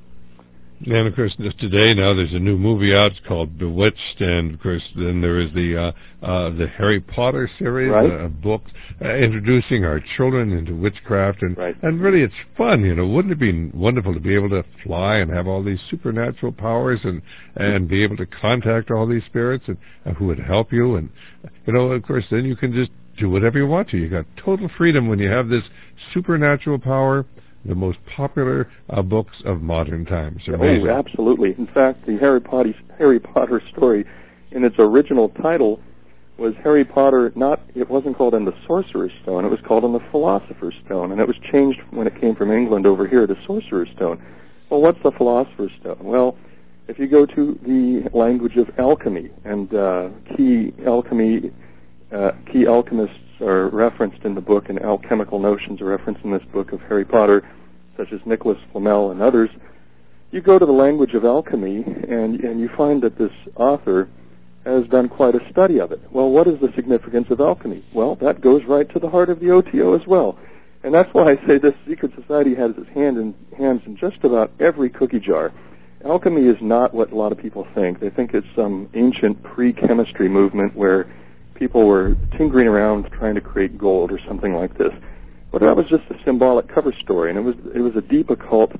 And, of course, just today now there's a new movie out. It's called Bewitched, and, of course, then there is the uh, uh, the Harry Potter series, right. uh, book uh, introducing our children into witchcraft. And, right. and really it's fun, you know. Wouldn't it be wonderful to be able to fly and have all these supernatural powers and, and be able to contact all these spirits and, and who would help you? And, you know, of course, then you can just do whatever you want to. You got total freedom when you have this supernatural power. The most popular uh, books of modern times. Oh, absolutely. In fact, the Harry Potter, Harry Potter story in its original title was Harry Potter, not, it wasn't called In the Sorcerer's Stone, it was called In the Philosopher's Stone, and it was changed when it came from England over here to Sorcerer's Stone. Well, what's the Philosopher's Stone? Well, if you go to the language of alchemy, and uh, key alchemy, uh, key alchemists are referenced in the book, and alchemical notions are referenced in this book of Harry Potter, such as Nicholas Flamel and others. You go to the language of alchemy, and, and you find that this author has done quite a study of it. Well, what is the significance of alchemy? Well, that goes right to the heart of the O T O as well. And that's why I say this secret society has its hand in, hands in just about every cookie jar. Alchemy is not what a lot of people think. They think it's some ancient pre-chemistry movement where people were tinkering around trying to create gold or something like this. But that was just a symbolic cover story, and it was it was a deep occult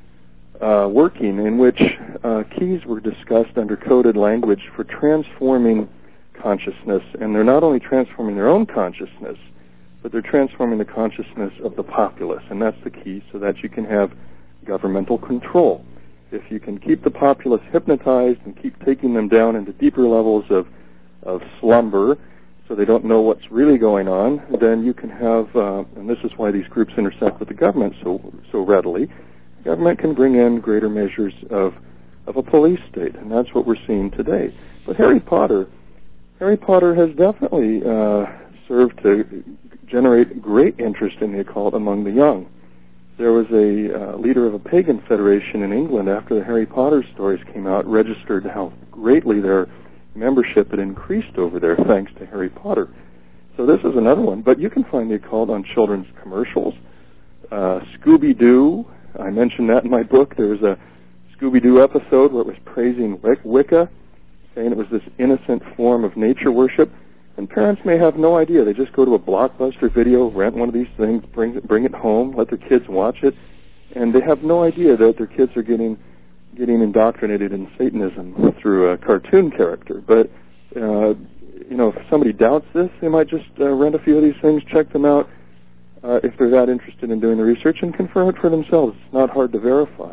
uh, working in which uh, keys were discussed under coded language for transforming consciousness. And they're not only transforming their own consciousness, but they're transforming the consciousness of the populace, and that's the key, so that you can have governmental control. If you can keep the populace hypnotized and keep taking them down into deeper levels of, of slumber so they don't know what's really going on, then you can have, uh, and this is why these groups intersect with the government so so readily, the government can bring in greater measures of, of a police state, and that's what we're seeing today. But Harry Potter, Harry Potter has definitely uh, served to generate great interest in the occult among the young. There was a uh, leader of a pagan federation in England after the Harry Potter stories came out, registered how greatly their membership had increased over there thanks to Harry Potter. So this is another one. But you can find the occult on children's commercials. Uh, Scooby-Doo, I mentioned that in my book. There was a Scooby-Doo episode where it was praising Wicca, saying it was this innocent form of nature worship. And parents may have no idea. They just go to a Blockbuster video, rent one of these things, bring bring it home, let their kids watch it, and they have no idea that their kids are getting getting indoctrinated in Satanism through a cartoon character. But uh, you know, if somebody doubts this, they might just uh, rent a few of these things, check them out, uh, if they're that interested in doing the research, and confirm it for themselves. It's not hard to verify.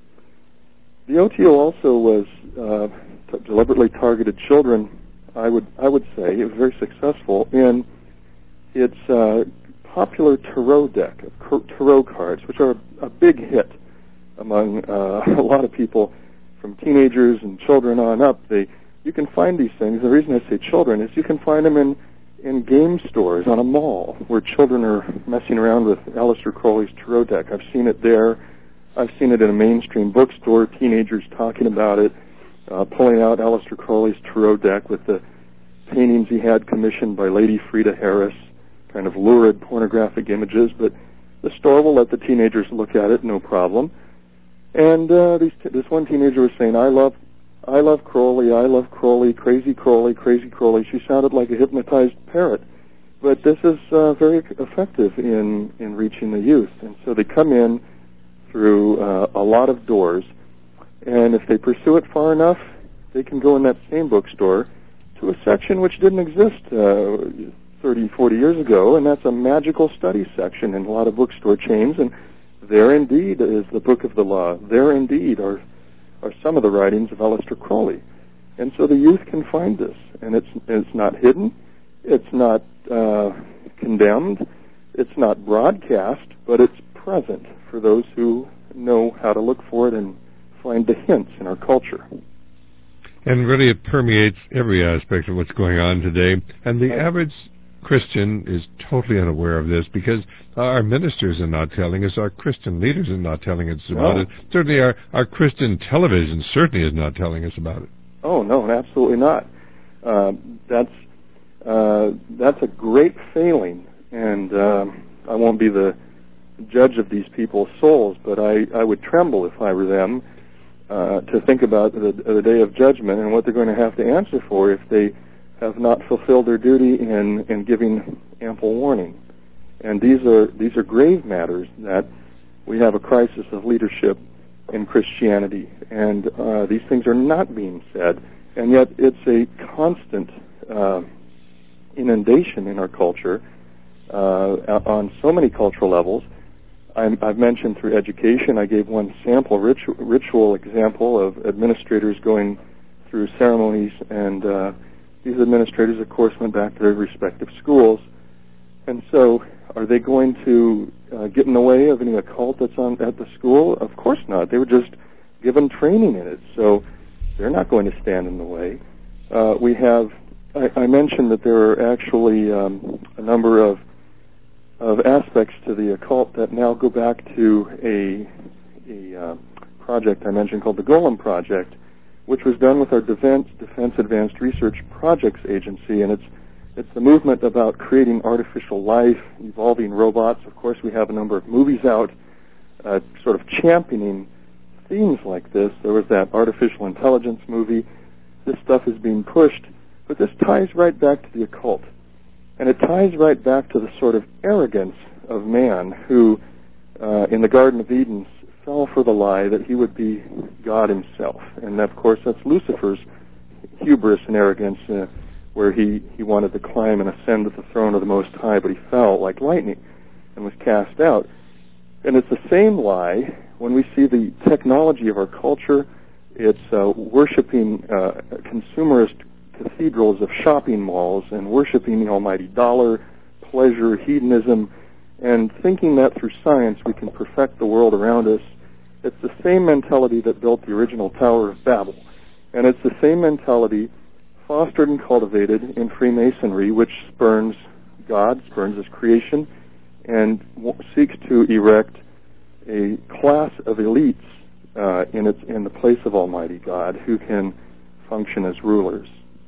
The O T O also was uh, t- deliberately targeted children. I would I would say it was very successful in its uh, popular tarot deck of tarot cards, which are a big hit among uh, a lot of people, from teenagers and children on up. They you can find these things. The reason I say children is you can find them in in game stores on a mall where children are messing around with Aleister Crowley's tarot deck. I've seen it there. I've seen it in a mainstream bookstore. Teenagers talking about it. Uh, pulling out Aleister Crowley's tarot deck with the paintings he had commissioned by Lady Frida Harris, kind of lurid pornographic images, but the store will let the teenagers look at it, no problem. And uh, these t- this one teenager was saying, I love I love Crowley, I love Crowley, crazy Crowley, crazy Crowley. She sounded like a hypnotized parrot. But this is uh, very effective in, in reaching the youth. And so they come in through uh, a lot of doors, and if they pursue it far enough, they can go in that same bookstore to a section which didn't exist uh, thirty, forty years ago, and that's a magical studies section in a lot of bookstore chains. And there indeed is the Book of the Law. There indeed are are some of the writings of Aleister Crowley. And so the youth can find this, and it's it's not hidden, it's not uh, condemned, it's not broadcast, but it's present for those who know how to look for it and find the hints in our culture. And really it permeates every aspect of what's going on today. And the right. average Christian is totally unaware of this because our ministers are not telling us, our Christian leaders are not telling us about no. it. Certainly our, our Christian television certainly is not telling us about it. Oh, no, absolutely not. Uh, that's uh, that's a great failing, and um, I won't be the judge of these people's souls, but I, I would tremble if I were them uh, to think about the, the day of judgment and what they're going to have to answer for if they have not fulfilled their duty in, in giving ample warning. And these are these are grave matters that we have a crisis of leadership in Christianity, and uh, these things are not being said, and yet it's a constant uh, inundation in our culture uh, on so many cultural levels. I'm, I've mentioned through education, I gave one sample ritual, ritual example of administrators going through ceremonies, and uh, these administrators, of course, went back to their respective schools. And so, are they going to uh, get in the way of any occult that's on at the school? Of course not. They were just given training in it, so they're not going to stand in the way. Uh, we have, I, I mentioned that there are actually um, a number of of aspects to the occult that now go back to a, a uh, project I mentioned called the Golem Project, which was done with our Defense, Defense Advanced Research Projects Agency, and it's it's the movement about creating artificial life, evolving robots. Of course, we have a number of movies out uh, sort of championing themes like this. There was that artificial intelligence movie. This stuff is being pushed, but this ties right back to the occult. And it ties right back to the sort of arrogance of man who, uh, in the Garden of Eden, fell for the lie that he would be God himself. And, of course, that's Lucifer's hubris and arrogance, uh, where he, he wanted to climb and ascend to the throne of the Most High, but he fell like lightning and was cast out. And it's the same lie when we see the technology of our culture. It's uh, worshiping uh, consumerist cathedrals of shopping malls and worshiping the almighty dollar, pleasure, hedonism, and thinking that through science we can perfect the world around us. It's the same mentality that built the original Tower of Babel. And it's the same mentality fostered and cultivated in Freemasonry, which spurns God, spurns his creation, and w- seeks to erect a class of elites uh, in, its, in the place of Almighty God who can function as rulers.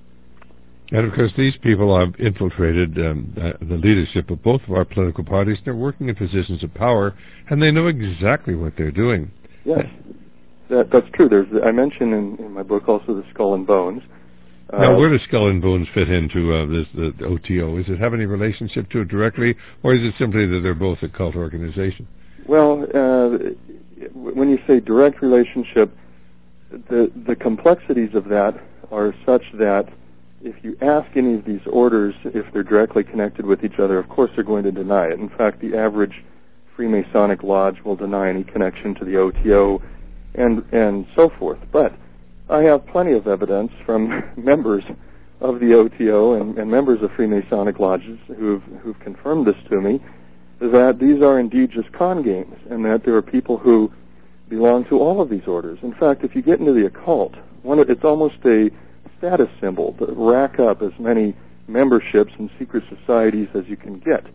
And, of course, these people have infiltrated um, uh, the leadership of both of our political parties. They're working in positions of power, and they know exactly what they're doing. Yes, that, that's true. There's, I mentioned in, in my book also the Skull and Bones. Uh, now, where does Skull and Bones fit into uh, this the, the O T O? Does it have any relationship to it directly, or is it simply that they're both a cult organization? Well, uh, when you say direct relationship, the the complexities of that are such that if you ask any of these orders if they're directly connected with each other, of course they're going to deny it. In fact, the average Freemasonic lodge will deny any connection to the O T O and and so forth. But I have plenty of evidence from members of the O T O and, and members of Freemasonic lodges who've, who've confirmed this to me, that these are indeed just con games, and that there are people who belong to all of these orders. In fact, if you get into the occult, one of, it's almost a status symbol to rack up as many memberships and secret societies as you can get.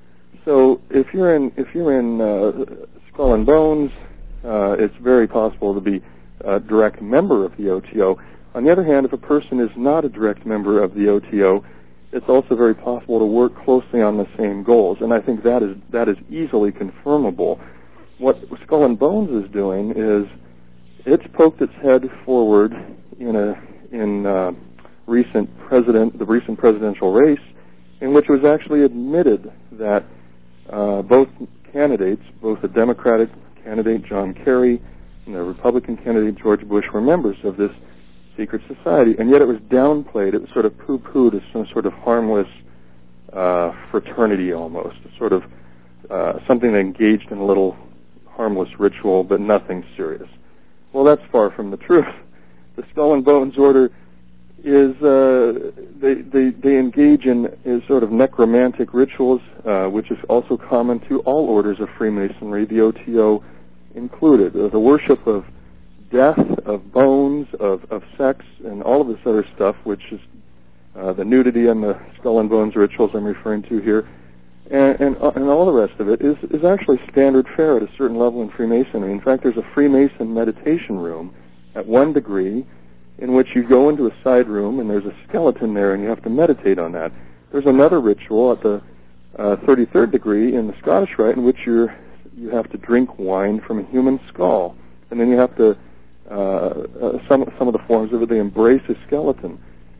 So if you're in if you're in uh, Skull and Bones, uh, it's very possible to be a direct member of the O T O. On the other hand, if a person is not a direct member of the O T O, it's also very possible to work closely on the same goals, and I think that is that is easily confirmable. What Skull and Bones is doing is it's poked its head forward in a in uh, recent president the recent presidential race, in which it was actually admitted that uh, both candidates, both the Democratic candidate John Kerry and the Republican candidate George Bush, were members of this secret society, and yet it was downplayed. It was sort of poo-pooed as some sort of harmless uh, fraternity almost, sort of uh, something that engaged in a little harmless ritual, but nothing serious. Well, that's far from the truth. The Skull and Bones order is, uh, they, they, they engage in is sort of necromantic rituals, uh, which is also common to all orders of Freemasonry, the O T O included. Uh, the worship of death, of bones, of, of sex, and all of this other stuff, which is uh, the nudity and the Skull and Bones rituals I'm referring to here, and, and, uh, and all the rest of it is, is actually standard fare at a certain level in Freemasonry. In fact, there's a Freemason meditation room at one degree in which you go into a side room and there's a skeleton there and you have to meditate on that. There's another ritual at the uh, thirty-third degree in the Scottish Rite in which you're, you have to drink wine from a human skull, and then you have to Uh, uh, some some of the forms of it, they embrace a skeleton.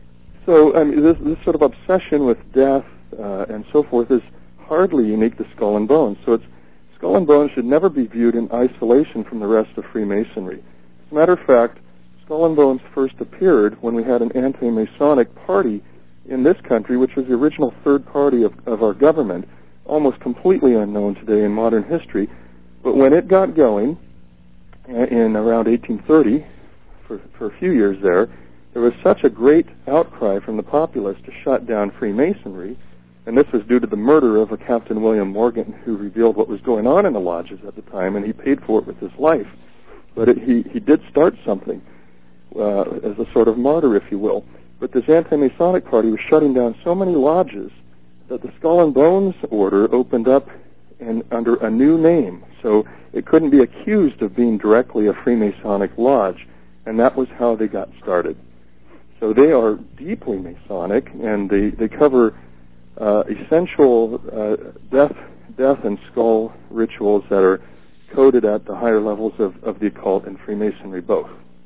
So I mean, this, this sort of obsession with death uh, and so forth is hardly unique to Skull and Bones. So it's Skull and Bones should never be viewed in isolation from the rest of Freemasonry. As a matter of fact, Skull and Bones first appeared when we had an anti-Masonic party in this country, which was the original third party of, of our government, almost completely unknown today in modern history. But when it got going, in around eighteen thirty, for, for a few years there, there was such a great outcry from the populace to shut down Freemasonry, and this was due to the murder of a Captain William Morgan, who revealed what was going on in the lodges at the time, and he paid for it with his life. But it, he, he did start something uh, as a sort of martyr, if you will. But this anti-Masonic party was shutting down so many lodges that the Skull and Bones Order opened up and under a new name. So it couldn't be accused of being directly a Freemasonic lodge, and that was how they got started. So they are deeply Masonic, and they, they cover uh, essential uh, death, death and skull rituals that are coded at the higher levels of, of the occult and Freemasonry both.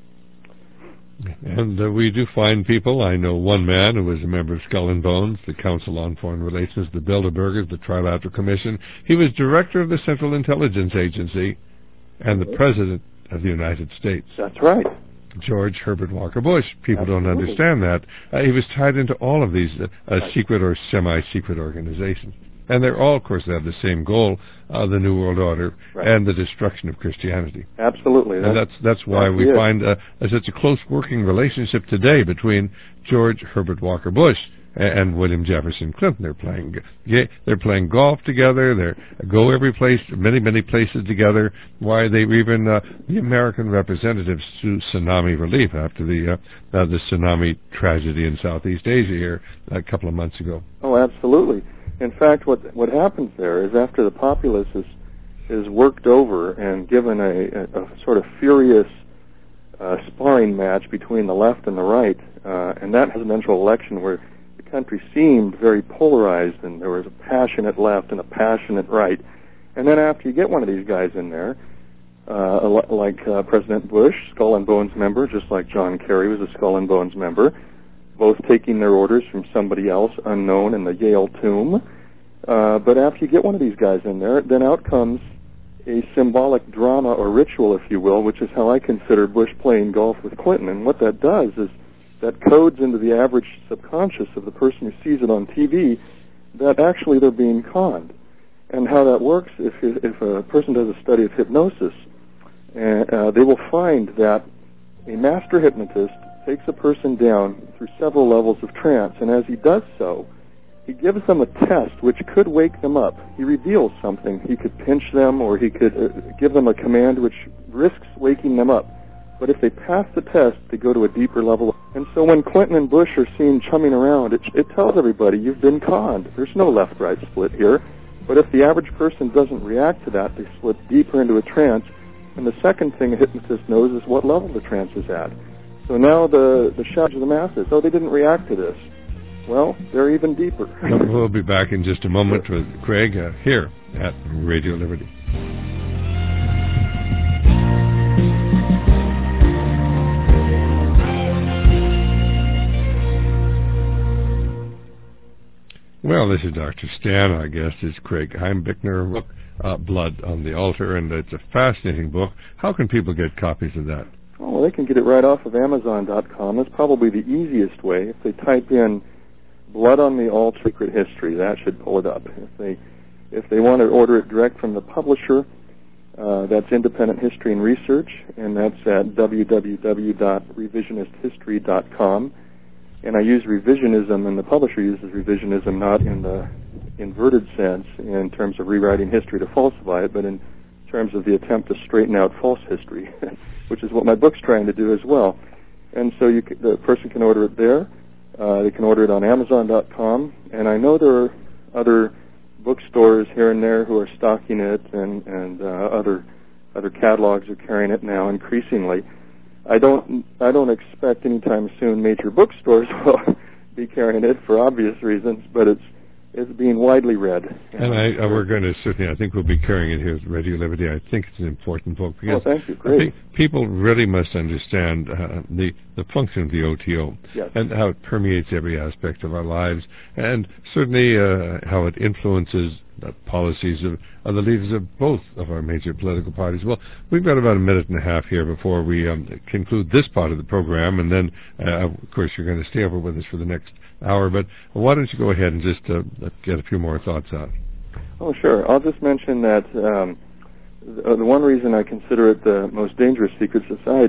And uh, we do find people. I know one man who was a member of Skull and Bones, the Council on Foreign Relations, the Bilderbergers, the Trilateral Commission. He was director of the Central Intelligence Agency and the President of the United States. That's right. George Herbert Walker Bush. People Absolutely. don't understand that. Uh, he was tied into all of these uh, uh, right. secret or semi-secret organizations. And they're all, of course, they have the same goal, uh, the New World Order right. and the destruction of Christianity. Absolutely. And that's that's why we is. find uh, such a close working relationship today between George Herbert Walker Bush and, and William Jefferson Clinton. They're playing they're playing golf together. They go every place, many many places together. Why they were even uh, the American representatives to tsunami relief after the uh, uh, the tsunami tragedy in Southeast Asia here a couple of months ago. Oh, absolutely. In fact, what what happens there is after the populace is is worked over and given a, a, a sort of furious uh, sparring match between the left and the right, uh, and that presidential election where the country seemed very polarized and there was a passionate left and a passionate right, and then after you get one of these guys in there, uh, like uh, President Bush, Skull and Bones member, just like John Kerry was a Skull and Bones member, both taking their orders from somebody else unknown in the Yale tomb. Uh, but after you get one of these guys in there, then out comes a symbolic drama or ritual, if you will, which is how I consider Bush playing golf with Clinton. And what that does is that codes into the average subconscious of the person who sees it on T V that actually they're being conned. And how that works, if, if a person does a study of hypnosis, uh, they will find that a master hypnotist takes a person down through several levels of trance, and as he does so, he gives them a test which could wake them up. He reveals something. He could pinch them, or he could uh, give them a command which risks waking them up. But if they pass the test, they go to a deeper level. And so when Clinton and Bush are seen chumming around, it, it tells everybody, you've been conned. There's no left-right split here. But if the average person doesn't react to that, they slip deeper into a trance. And the second thing a hypnotist knows is what level the trance is at. So now the, the shout of the masses, oh, they didn't react to this. Well, they're even deeper. We'll be back in just a moment with Craig uh, here at Radio Liberty. Well, this is Doctor Stan. Our guest is Craig Heimbichner. Book, uh, Blood on the Altar, and it's a fascinating book. How can people get copies of that? Oh, well, they can get it right off of Amazon dot com. That's probably the easiest way. If they type in Blood on the Altar, Secret History, that should pull it up. If they if they want to order it direct from the publisher, uh, that's Independent History and Research, and that's at w w w dot revisionist history dot com. And I use revisionism, and the publisher uses revisionism not in the inverted sense in terms of rewriting history to falsify it, but in terms of the attempt to straighten out false history, which is what my book's trying to do as well. And so you c- the person can order it there. Uh, they can order it on Amazon dot com. And I know there are other bookstores here and there who are stocking it, and, and uh, other other catalogs are carrying it now increasingly. I don't I don't expect anytime soon major bookstores will be carrying it for obvious reasons, but it's it's being widely read. And I, uh, we're going to certainly, I think we'll be carrying it here at Radio Liberty. I think it's an important book because oh, thank you. Great. I think people really must understand uh, the, the function of the O T O yes. and how it permeates every aspect of our lives, and certainly uh, how it influences the policies of, of the leaders of both of our major political parties. Well, we've got about a minute and a half here before we um, conclude this part of the program, and then, uh, of course, you're going to stay over with us for the next hour, but why don't you go ahead and just uh, get a few more thoughts out? Oh, sure. I'll just mention that um, the, the one reason I consider it the most dangerous secret society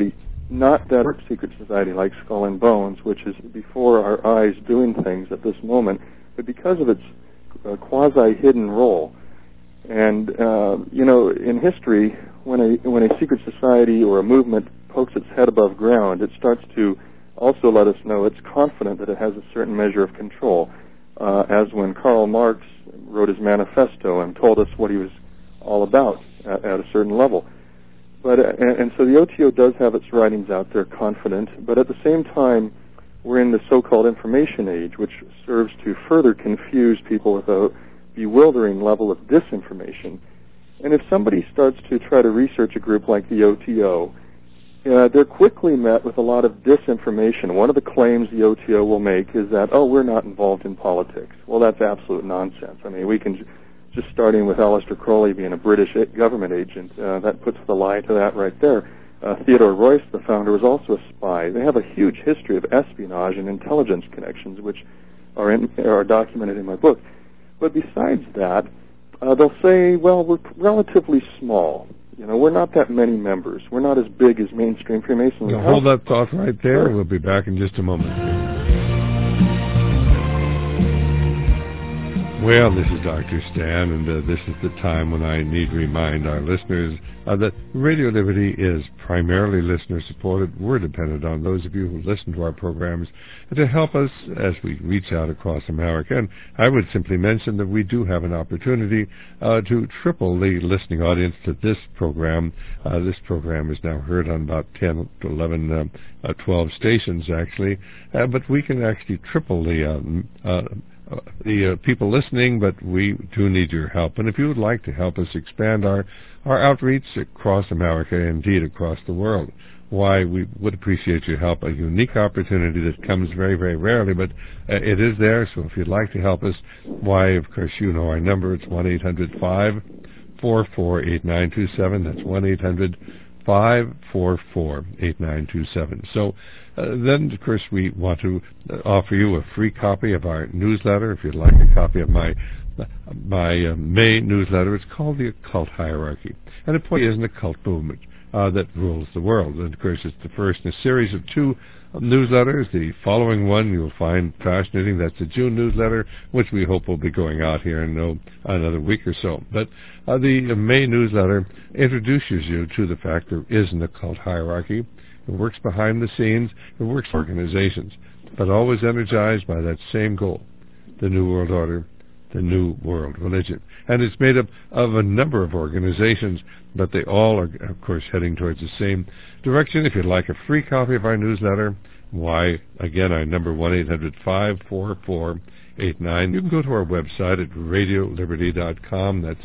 not that secret society like Skull and Bones, which is before our eyes doing things at this moment, but because of its uh, quasi-hidden role. And, uh, you know, in history, when a, when a secret society or a movement pokes its head above ground, it starts to also let us know it's confident that it has a certain measure of control, uh, as when Karl Marx wrote his manifesto and told us what he was all about at, at a certain level. But uh, and, and so the O T O does have its writings out there, confident, but at the same time, we're in the so-called information age, which serves to further confuse people with a bewildering level of disinformation. And if somebody starts to try to research a group like the O T O, uh, they're quickly met with a lot of disinformation. One of the claims the O T O will make is that, oh, we're not involved in politics. Well, that's absolute nonsense. I mean, we can... Just starting with Aleister Crowley being a British government agent, uh, that puts the lie to that right there. Uh, Theodore Royce, the founder, was also a spy. They have a huge history of espionage and intelligence connections, which are in, are documented in my book. But besides that, uh, they'll say, well, we're relatively small. You know, we're not that many members. We're not as big as mainstream Freemasonry. Now, hold that thought right there. Sure. We'll be back in just a moment. Well, this is Doctor Stan, and uh, this is the time when I need to remind our listeners uh, that Radio Liberty is primarily listener-supported. We're dependent on those of you who listen to our programs to help us as we reach out across America. And I would simply mention that we do have an opportunity uh, to triple the listening audience to this program. Uh, this program is now heard on about ten to eleven, uh, uh, twelve stations, actually, uh, but we can actually triple the um, uh, Uh, the uh, people listening, but we do need your help. And if you would like to help us expand our, our outreach across America, indeed across the world, why, we would appreciate your help. A unique opportunity that comes very, very rarely, but uh, it is there. So if you'd like to help us, why, of course, you know our number. It's one eight hundred, five four four, eight nine two seven. That's one eight hundred, five four four, eight nine two seven. So uh, then, of course, we want to uh, offer you a free copy of our newsletter. If you'd like a copy of my uh, my uh, May newsletter, it's called The Occult Hierarchy. And it is an occult movement uh, that rules the world. And, of course, it's the first in a series of two newsletters. The following one you'll find fascinating. That's the June newsletter, which we hope will be going out here in no, another week or so. But uh, the uh, May newsletter introduces you to the fact there is an occult hierarchy. It works behind the scenes. It works for organizations, but always energized by that same goal, the New World Order, the New World Religion. And it's made up of a number of organizations, but they all are, of course, heading towards the same direction. If you'd like a free copy of our newsletter, why, again, our number one eight hundred, five four four, eight nine. You can go to our website at radio liberty dot com. That's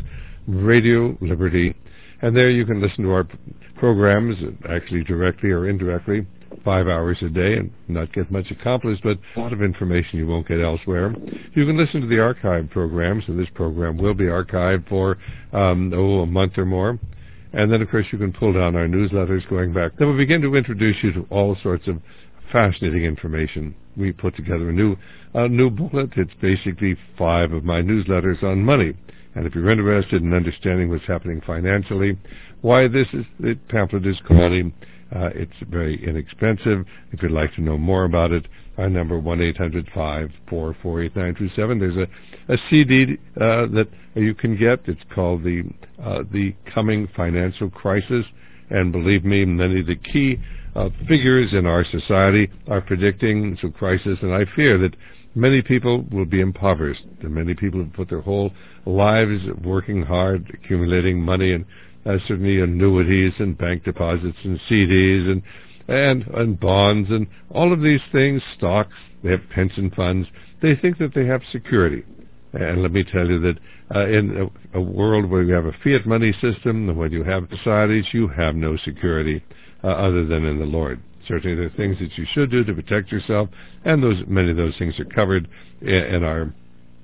Radio Liberty. And there you can listen to our programs, actually directly or indirectly, five hours a day and not get much accomplished, but a lot of information you won't get elsewhere. You can listen to the archive programs, and this program will be archived for, um, oh, a month or more. And then, of course, you can pull down our newsletters going back. Then we begin to introduce you to all sorts of fascinating information. We put together a new, a new booklet. It's basically five of my newsletters on money. And if you're interested in understanding what's happening financially, why this is, the pamphlet is quality. Uh, it's very inexpensive. If you'd like to know more about it, our number one eight hundred, five four four, eight nine two seven. There's a, a C D uh, that you can get. It's called the uh, the Coming Financial Crisis. And believe me, many of the key uh, figures in our society are predicting some crisis. And I fear that many people will be impoverished. And many people have put their whole lives working hard, accumulating money, and uh, certainly annuities and bank deposits and C Ds and, and and bonds and all of these things, stocks. They have pension funds. They think that they have security. And let me tell you that uh, in a, a world where you have a fiat money system and when you have societies, you have no security uh, other than in the Lord. Certainly there are things that you should do to protect yourself, and those many of those things are covered in, in our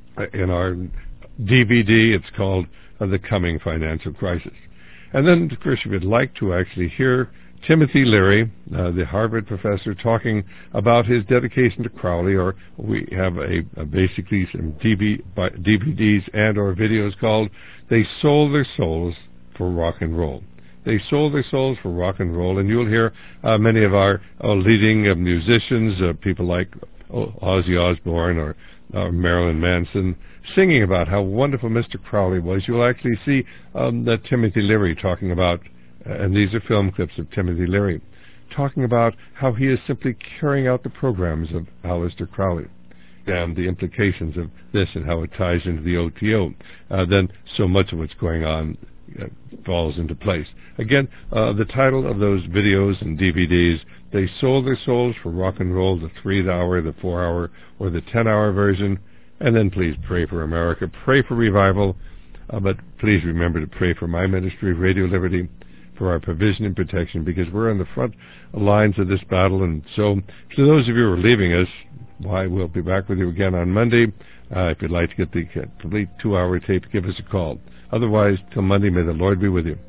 in our D V D. It's called uh, The Coming Financial Crisis. And then, of course, if you'd like to actually hear Timothy Leary, uh, the Harvard professor, talking about his dedication to Crowley, or we have a, a basically some D V D s and or videos called They Sold Their Souls for Rock and Roll. They sold their souls for rock and roll, and you'll hear uh, many of our uh, leading uh, musicians, uh, people like oh, Ozzy Osbourne or uh, Marilyn Manson, singing about how wonderful Mister Crowley was. You'll actually see um, that Timothy Leary talking about, uh, and these are film clips of Timothy Leary, talking about how he is simply carrying out the programs of Aleister Crowley and the implications of this and how it ties into the O T O. Uh, then so much of what's going on uh, falls into place. Again, uh, the title of those videos and D V Ds, They Sold Their Souls for Rock and Roll, the three-hour, the four-hour, or the ten-hour version. And then please pray for America, pray for revival, uh, but please remember to pray for my ministry, Radio Liberty, for our provision and protection, because we're on the front lines of this battle. And so to those of you who are leaving us, why, we'll be back with you again on Monday. Uh, if you'd like to get the complete two-hour tape, give us a call. Otherwise, till Monday, may the Lord be with you.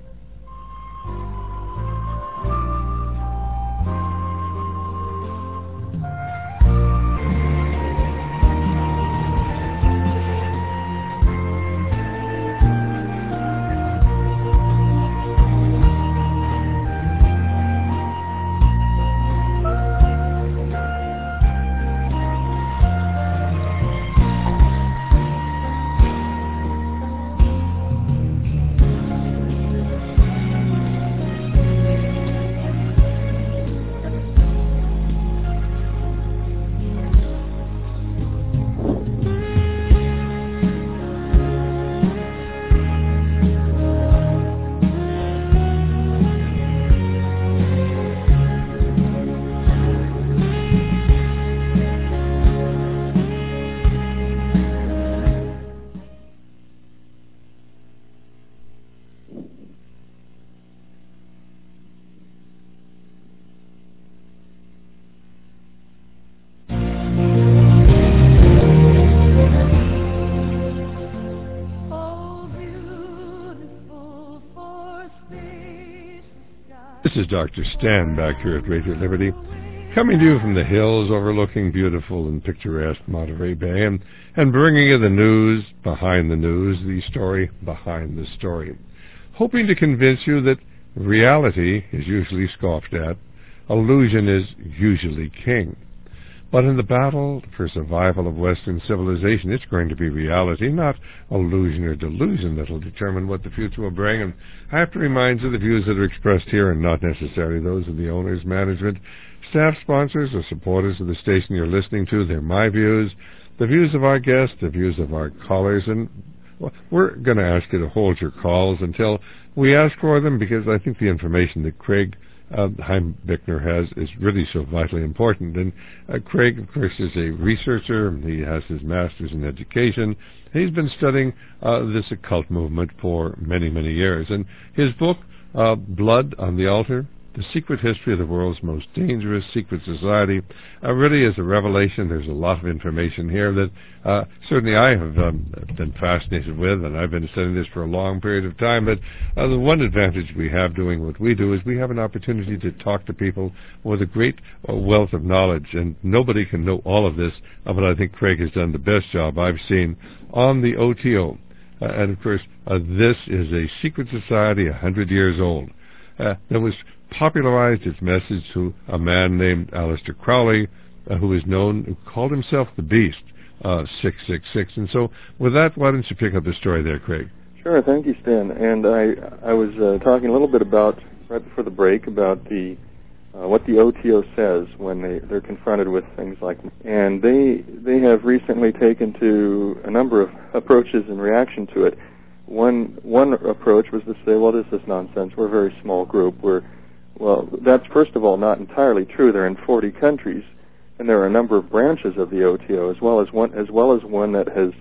This is Doctor Stan back here at Radio Liberty, coming to you from the hills overlooking beautiful and picturesque Monterey Bay, and, and bringing you the news behind the news, the story behind the story, hoping to convince you that reality is usually scoffed at, illusion is usually king. But in the battle for survival of Western civilization, it's going to be reality, not illusion or delusion, that will determine what the future will bring. And I have to remind you, the views that are expressed here are not necessarily those of the owners, management, staff, sponsors, or supporters of the station you're listening to. They're my views, the views of our guests, the views of our callers. And well, we're going to ask you to hold your calls until we ask for them, because I think the information that Craig Uh, Chaim Bickner has is really so vitally important. And uh, Craig, of course, is a researcher. He has his master's in education. He's been studying uh, this occult movement for many, many years. And his book, uh, Blood on the Altar, The Secret History of the World's Most Dangerous Secret Society, uh, really is a revelation. There's a lot of information here that uh, certainly I have um, been fascinated with, and I've been studying this for a long period of time. But uh, the one advantage we have doing what we do is we have an opportunity to talk to people with a great uh, wealth of knowledge, and nobody can know all of this, uh, but I think Craig has done the best job I've seen on the O T O. Uh, and, of course, uh, this is a secret society a hundred years old. Uh, that was popularized its message to a man named Aleister Crowley, uh, who is known, who called himself the Beast, uh, six six six. And so with that, why don't you pick up the story there, Craig? Sure, thank you, Stan. And I I was uh, talking a little bit about, right before the break, about the uh, what the O T O says when they, they're confronted with things like, and they they have recently taken to a number of approaches in reaction to it. One one approach was to say, well, this is nonsense. We're a very small group. We're Well, that's first of all not entirely true. They're in forty countries, and there are a number of branches of the O T O, as well as one as well as one that has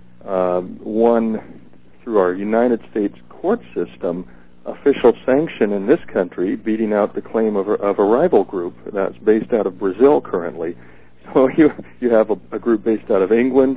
um, won through our United States court system official sanction in this country, beating out the claim of a, of a rival group that's based out of Brazil currently. So you you have a, a group based out of England.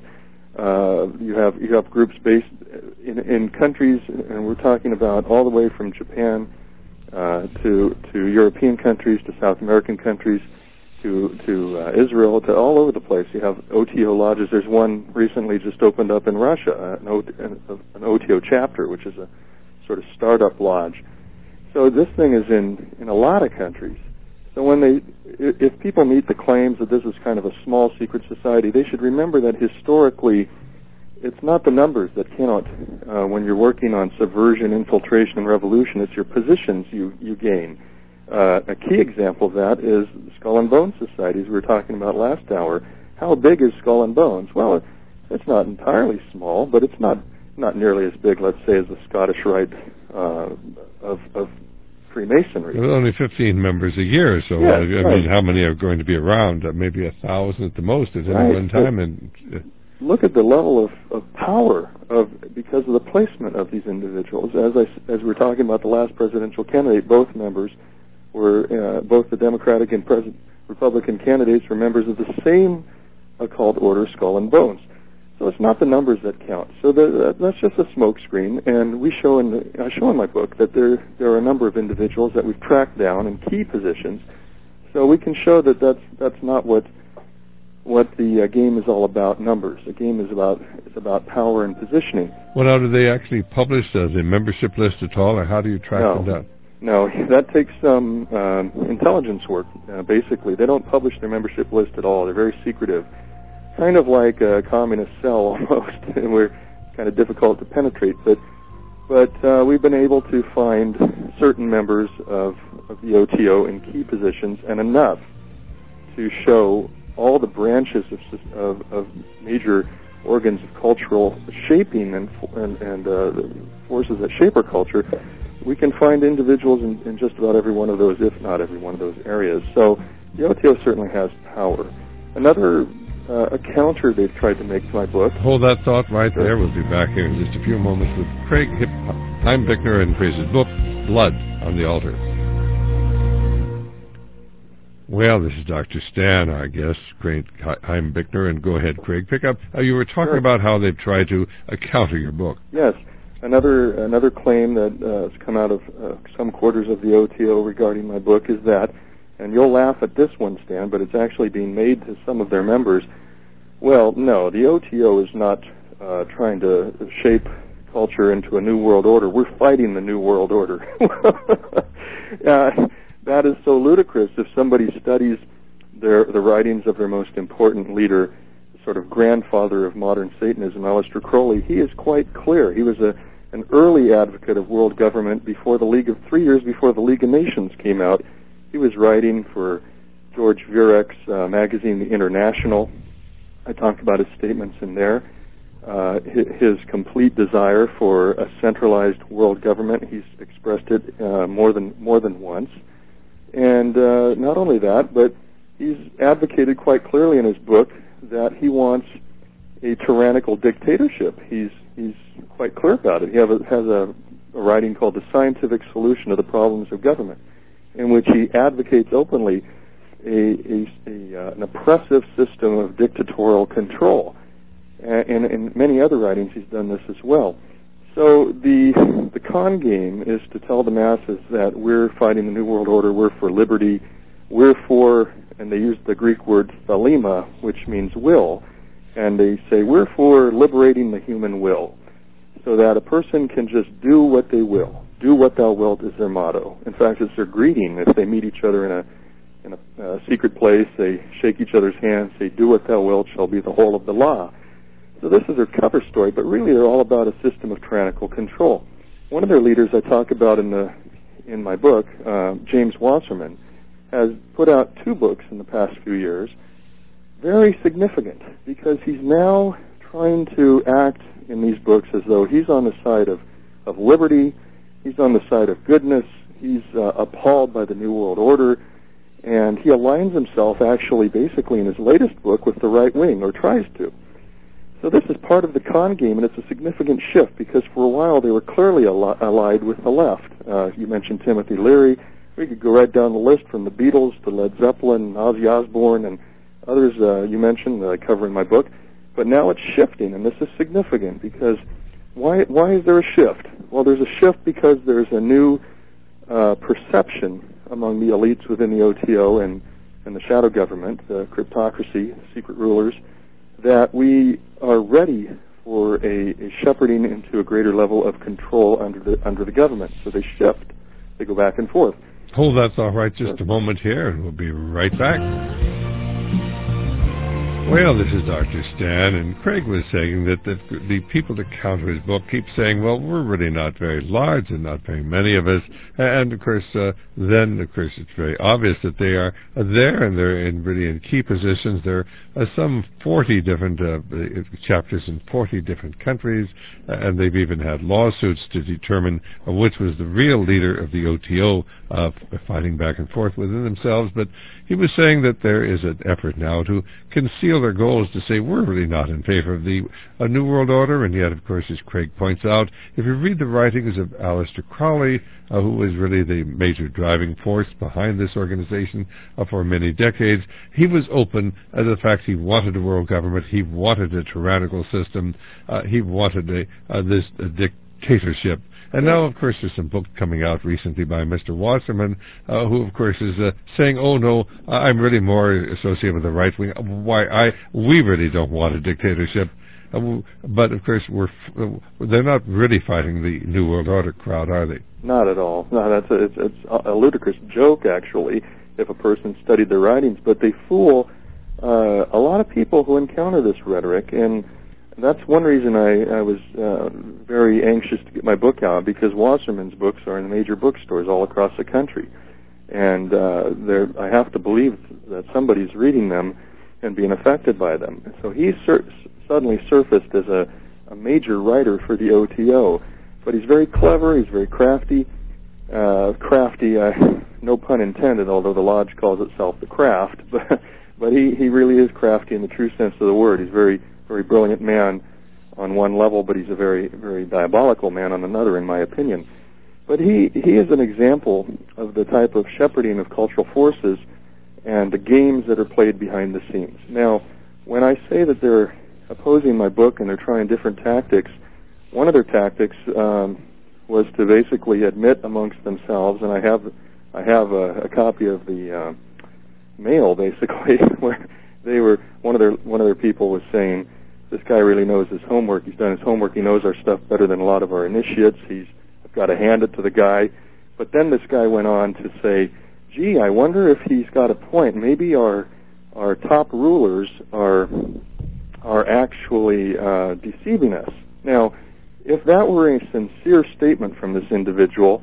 Uh, you have you have groups based in in countries, and we're talking about all the way from Japan Uh, to to European countries, to South American countries, to to uh, Israel, to all over the place. You have O T O lodges. There's one recently just opened up in Russia, an, o, an O T O chapter, which is a sort of startup lodge. So this thing is in, in a lot of countries. So when they, if people meet the claims that this is kind of a small secret society, they should remember that historically, it's not the numbers that count uh, when you're working on subversion, infiltration, and revolution. It's your positions you, you gain. Uh, a key example of that is Skull and Bones societies we were talking about last hour. How big is Skull and Bones? Well, it's not entirely small, but it's not, not nearly as big, let's say, as the Scottish Rite uh, of, of Freemasonry. There's only fifteen members a year, so yeah, uh, I right. mean, how many are going to be around? Uh, maybe a thousand at the most at any right. one time. And uh, look at the level of, of power of because of the placement of these individuals. As I as we were talking about the last presidential candidate, both members were uh, both the Democratic and pres- Republican candidates were members of the same occult order, Skull and Bones. So it's not the numbers that count. So the, that's just a smokescreen, and we show in the, I show in my book that there there are a number of individuals that we've tracked down in key positions. So we can show that that's that's not what what the uh, game is all about. Numbers. The game is about it's about power and positioning. Well, now, do they actually publish uh, the membership list at all, or how do you track no. them down? No, that takes some um, intelligence work. Uh, basically, they don't publish their membership list at all. They're very secretive. Kind of like a communist cell almost, and we're kind of difficult to penetrate. But but uh, we've been able to find certain members of, of the O T O in key positions, and enough to show all the branches of of, of major organs of cultural shaping and and, and uh, the forces that shape our culture. We can find individuals in, in just about every one of those, if not every one of those areas. So the O T O certainly has power. Another Uh, a counter they've tried to make to my book. Hold that thought right there. We'll be back here in just a few moments with Craig Hip. I'm Bicknor and Craig's book, Blood on the Altar. Well, this is Doctor Stan, our guest, Craig Chaim Bicknor, and go ahead, Craig. Pick up. Uh, you were talking sure. about how they've tried to uh, counter your book. Yes. Another another claim that uh, has come out of uh, some quarters of the O T O regarding my book is that, and you'll laugh at this one, Stan, but it's actually being made to some of their members. Well, no, the O T O is not uh, trying to shape culture into a new world order. We're fighting the new world order. uh, that is so ludicrous. If somebody studies their the writings of their most important leader, sort of grandfather of modern Satanism, Aleister Crowley, he is quite clear. He was a an early advocate of world government before the League of three years before the League of Nations came out. He was writing for George Virek's uh, magazine, The International. I talked about his statements in there. Uh, his, his complete desire for a centralized world government. He's expressed it uh, more than more than once. And uh, not only that, but he's advocated quite clearly in his book that he wants a tyrannical dictatorship. He's he's quite clear about it. He have a, has a, a writing called The Scientific Solution of the Problems of Government, in which he advocates openly a, a, a, uh, an oppressive system of dictatorial control. And in many other writings, he's done this as well. So the the con game is to tell the masses that we're fighting the New World Order, we're for liberty, we're for, and they use the Greek word thelema, which means will, and they say we're for liberating the human will, so that a person can just do what they will. Do what thou wilt is their motto. In fact, it's their greeting. If they meet each other in a in a uh, secret place, they shake each other's hands, say, do what thou wilt shall be the whole of the law. So this is their cover story, but really they're all about a system of tyrannical control. One of their leaders I talk about in the in my book, uh, James Wasserman, has put out two books in the past few years, very significant, because he's now trying to act in these books as though he's on the side of, of liberty, he's on the side of goodness, he's uh, appalled by the New World Order, and he aligns himself actually basically in his latest book with the right wing, or tries to. So this is part of the con game, and it's a significant shift, because for a while they were clearly al- allied with the left. Uh, you mentioned Timothy Leary. We could go right down the list from the Beatles to Led Zeppelin, Ozzy Osbourne, and others uh, you mentioned that I cover in my book. But now it's shifting, and this is significant, because why why is there a shift? Well, there's a shift because there's a new uh, perception among the elites within the O T O and, and the shadow government, the cryptocracy, secret rulers, that we are ready for a, a shepherding into a greater level of control under the under the government. So they shift they go back and forth. Hold that's all right just a moment here, and we'll be right back. Well, this is Doctor Stan, and Craig was saying that the, the people that counter his book keep saying, well, we're really not very large and not very many of us. And, of course, uh, then, of course, it's very obvious that they are there, and they're in really in key positions. There are some forty different uh, chapters in forty different countries, uh, and they've even had lawsuits to determine uh, which was the real leader of the O T O, uh, fighting back and forth within themselves. But he was saying that there is an effort now to conceal their goals, to say we're really not in favor of the uh, New World Order. And yet, of course, as Craig points out, if you read the writings of Aleister Crowley, uh, who was really the major driving force behind this organization uh, for many decades, he was open uh, to the fact he wanted a world government, he wanted a tyrannical system, uh, he wanted a, uh, this a dictatorship. And now, of course, there's some book coming out recently by Mister Wasserman, uh, who, of course, is uh, saying, "Oh no, I'm really more associated with the right wing. Why, I we really don't want a dictatorship." Uh, but of course, we're f- they're not really fighting the New World Order crowd, are they? Not at all. No, that's a, it's, it's a ludicrous joke, actually, if a person studied their writings. But they fool uh, a lot of people who encounter this rhetoric, and that's one reason I, I was uh, very anxious to get my book out, because Wasserman's books are in major bookstores all across the country. And uh, I have to believe that somebody's reading them and being affected by them. And so he sur- suddenly surfaced as a, a major writer for the O T O. But he's very clever, he's very crafty. Uh, crafty, uh, no pun intended, although the Lodge calls itself the Craft. But, but he, he really is crafty in the true sense of the word. He's very... very brilliant man on one level, but he's a very, very diabolical man on another, in my opinion. But he, he is an example of the type of shepherding of cultural forces and the games that are played behind the scenes. Now, when I say that they're opposing my book and they're trying different tactics, one of their tactics um, was to basically admit amongst themselves, and I have I have a, a copy of the uh, mail, basically, where they were one of their one of their people was saying, this guy really knows his homework. He's done his homework. He knows our stuff better than a lot of our initiates. He's I've got to hand it to the guy. But then this guy went on to say, gee, I wonder if he's got a point. Maybe our our top rulers are are actually uh, deceiving us. Now, if that were a sincere statement from this individual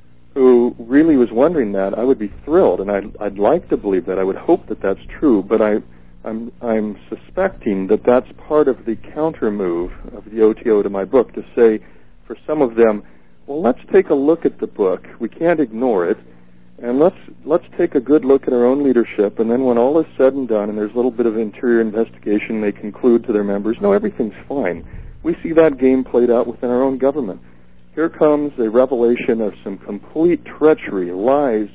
who really was wondering that, I would be thrilled, and I'd, I'd like to believe that. I would hope that that's true, but I I'm, I'm suspecting that that's part of the counter move of the O T O to my book, to say for some of them, well, let's take a look at the book. We can't ignore it, and let's let's take a good look at our own leadership, and then when all is said and done and there's a little bit of interior investigation, they conclude to their members, no, everything's fine. We see that game played out within our own government. Here comes a revelation of some complete treachery, lies,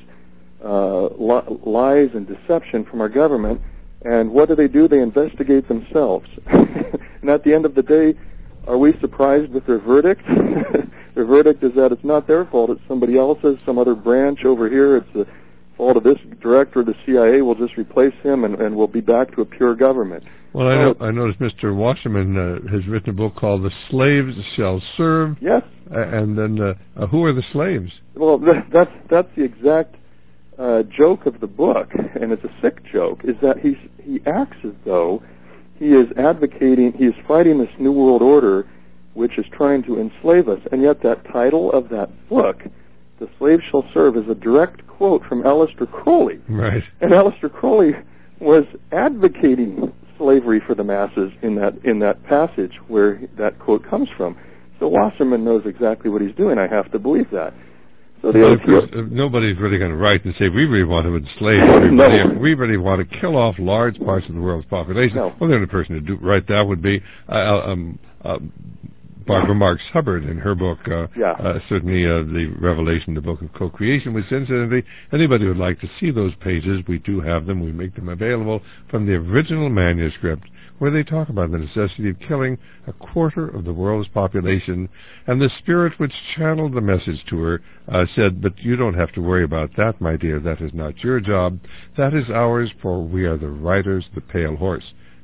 uh, li- lies and deception from our government. And what do they do? They investigate themselves. And at the end of the day, are we surprised with their verdict? Their verdict is that it's not their fault, it's somebody else's, some other branch over here. It's the fault of this director of the C I A. We'll just replace him, and, and we'll be back to a pure government. Well, I, know, I noticed Mister Wasserman uh, has written a book called The Slaves Shall Serve. Yes. Uh, and then, uh, uh, who are the slaves? Well, that, that's, that's the exact uh, joke of the book, and it's a sick joke, is that he's, he acts as though he is advocating, he is fighting this New World Order, which is trying to enslave us, and yet that title of that book, The Slaves Shall Serve, is a direct quote from Aleister Crowley. Right. And Aleister Crowley was advocating slavery for the masses in that in that passage where that quote comes from. So Wasserman knows exactly what he's doing. I have to believe that. So the well, of course, uh, nobody's really going to write and say, we really want to enslave everybody. No. We really want to kill off large parts of the world's population. No. Well, the only person to do write that would be uh, um, uh, Barbara Marx Hubbard in her book, uh, yeah. uh, certainly uh, the Revelation, the Book of Co-Creation, which incidentally, anybody who would like to see those pages, we do have them. We make them available from the original manuscript, where they talk about the necessity of killing a quarter of the world's population. And the spirit which channeled the message to her uh, said, but you don't have to worry about that, my dear. That is not your job. That is ours, for we are the riders, the pale horse.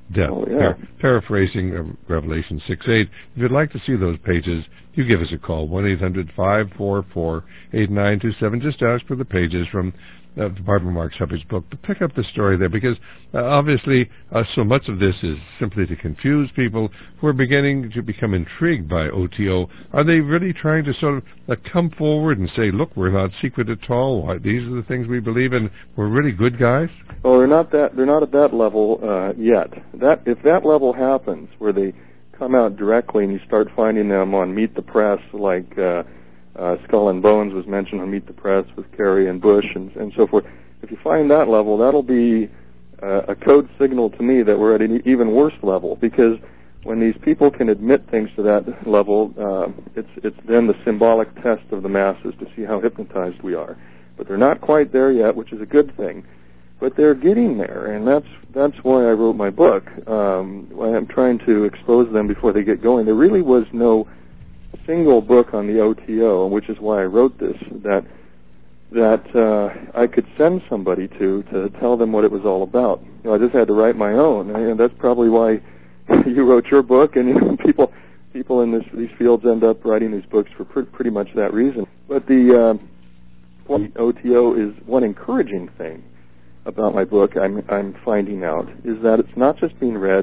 death. Oh, yeah. Par- paraphrasing uh, Revelation six eight. If you'd like to see those pages, you give us a call, one eight hundred five four four eight nine two seven. Just ask for the pages from uh, Barbara Marx Hubbard's book, but pick up the story there, because uh, obviously uh, so much of this is simply to confuse people who are beginning to become intrigued by O T O. Are they really trying to sort of uh, come forward and say, look, we're not secret at all, Why, these are the things we believe in, we're really good guys? Well, they're not that. They're not at that level uh, yet. That if that level happens, where they come out directly and you start finding them on Meet the Press, like uh, uh, Skull and Bones was mentioned on Meet the Press with Kerry and Bush and, and so forth. If you find that level, that'll be uh, a code signal to me that we're at an even worse level, because when these people can admit things to that level, uh, it's it's then the symbolic test of the masses to see how hypnotized we are. But they're not quite there yet, which is a good thing. But they're getting there, and that's that's why I wrote my book. Um, I'm trying to expose them before they get going. There really was no single book on the O T O, which is why I wrote this, that that uh, I could send somebody to to tell them what it was all about. You know, I just had to write my own, and that's probably why you wrote your book. And you know, people people in this, these fields end up writing these books for pr- pretty much that reason. But the uh, O T O is one encouraging thing about my book, I'm, I'm finding out, is that it's not just being read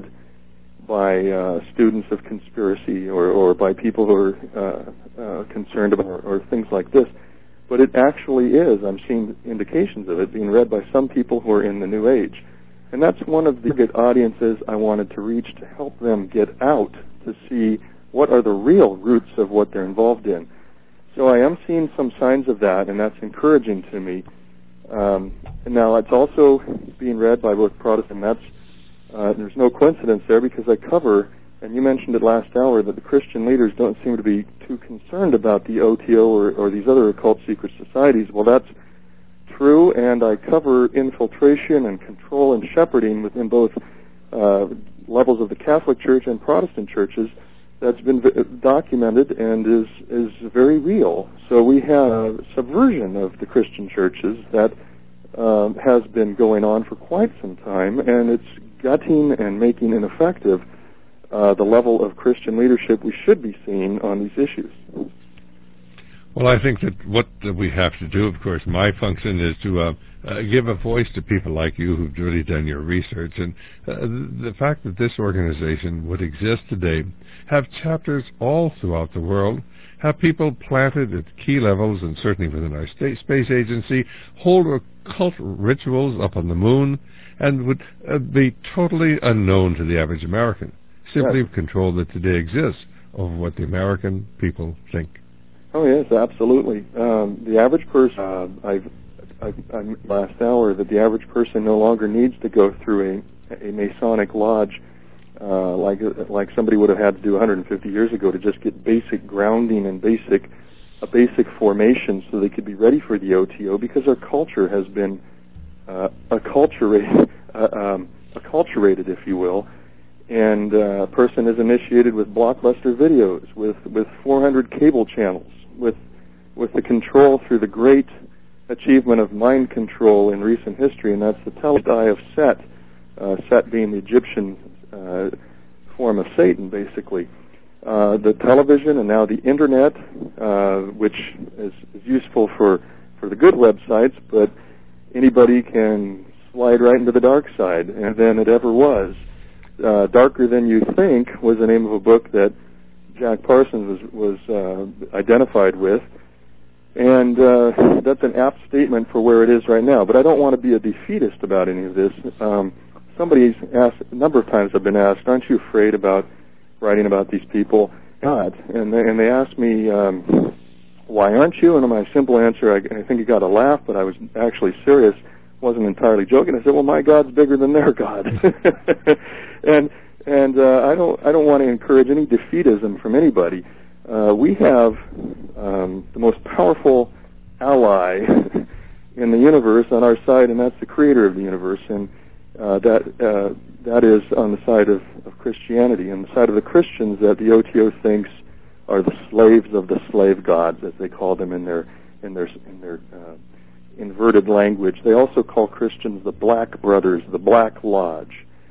by uh, students of conspiracy or, or by people who are uh, uh, concerned about or, or things like this, but it actually is. I'm seeing indications of it being read by some people who are in the New Age. And that's one of the good audiences I wanted to reach, to help them get out to see what are the real roots of what they're involved in. So I am seeing some signs of that, and that's encouraging to me. Um, and now it's also being read by both Protestant, and that's, uh, there's no coincidence there, because I cover, and you mentioned it last hour, that the Christian leaders don't seem to be too concerned about the O T O or, or these other occult secret societies. Well, that's true, and I cover infiltration and control and shepherding within both uh, levels of the Catholic Church and Protestant churches. That's been v- documented and is is very real. So we have subversion of the Christian churches that um, has been going on for quite some time, and it's gutting and making ineffective uh, the level of Christian leadership we should be seeing on these issues. Well, I think that what we have to do, of course, my function is to uh, uh, give a voice to people like you who've really done your research. And uh, the fact that this organization would exist today, have chapters all throughout the world, have people planted at key levels, and certainly within our state space agency, hold occult rituals up on the moon, and would uh, be totally unknown to the average American. Simply Yes. control that today exists over what the American people think. Oh yes, absolutely. Um, the average person, uh, I've, I've, I've last hour that the average person no longer needs to go through a, a Masonic lodge uh, like like somebody would have had to do one hundred fifty years ago to just get basic grounding and basic a basic formation so they could be ready for the O T O, because our culture has been uh, acculturated, uh, um, acculturated, if you will. And uh, a person is initiated with blockbuster videos, with, with four hundred cable channels, with with the control through the great achievement of mind control in recent history, and that's the Teledai of Set, uh, Set being the Egyptian uh, form of Satan, basically. Uh, the television and now the Internet, uh, which is, is useful for, for the good websites, but anybody can slide right into the dark side, and then it ever was. Uh, Darker Than You Think was the name of a book that Jack Parsons was, was uh, identified with, and uh, that's an apt statement for where it is right now. But I don't want to be a defeatist about any of this. Um, somebody's asked, a number of times I've been asked, aren't you afraid about writing about these people? God. And they, and they asked me, um, why aren't you? And my simple answer, I, I think he got a laugh, but I was actually serious, wasn't entirely joking. I said, well, my God's bigger than their God. and and uh, I don't I don't want to encourage any defeatism from anybody. Uh, we have um, the most powerful ally in the universe on our side, and that's the Creator of the universe, and uh, that uh, that is on the side of, of Christianity, and the side of the Christians that the O T O thinks are the slaves of the slave gods, as they call them in their in their in their uh, inverted language. They also call Christians the Black Brothers, the Black Lodge.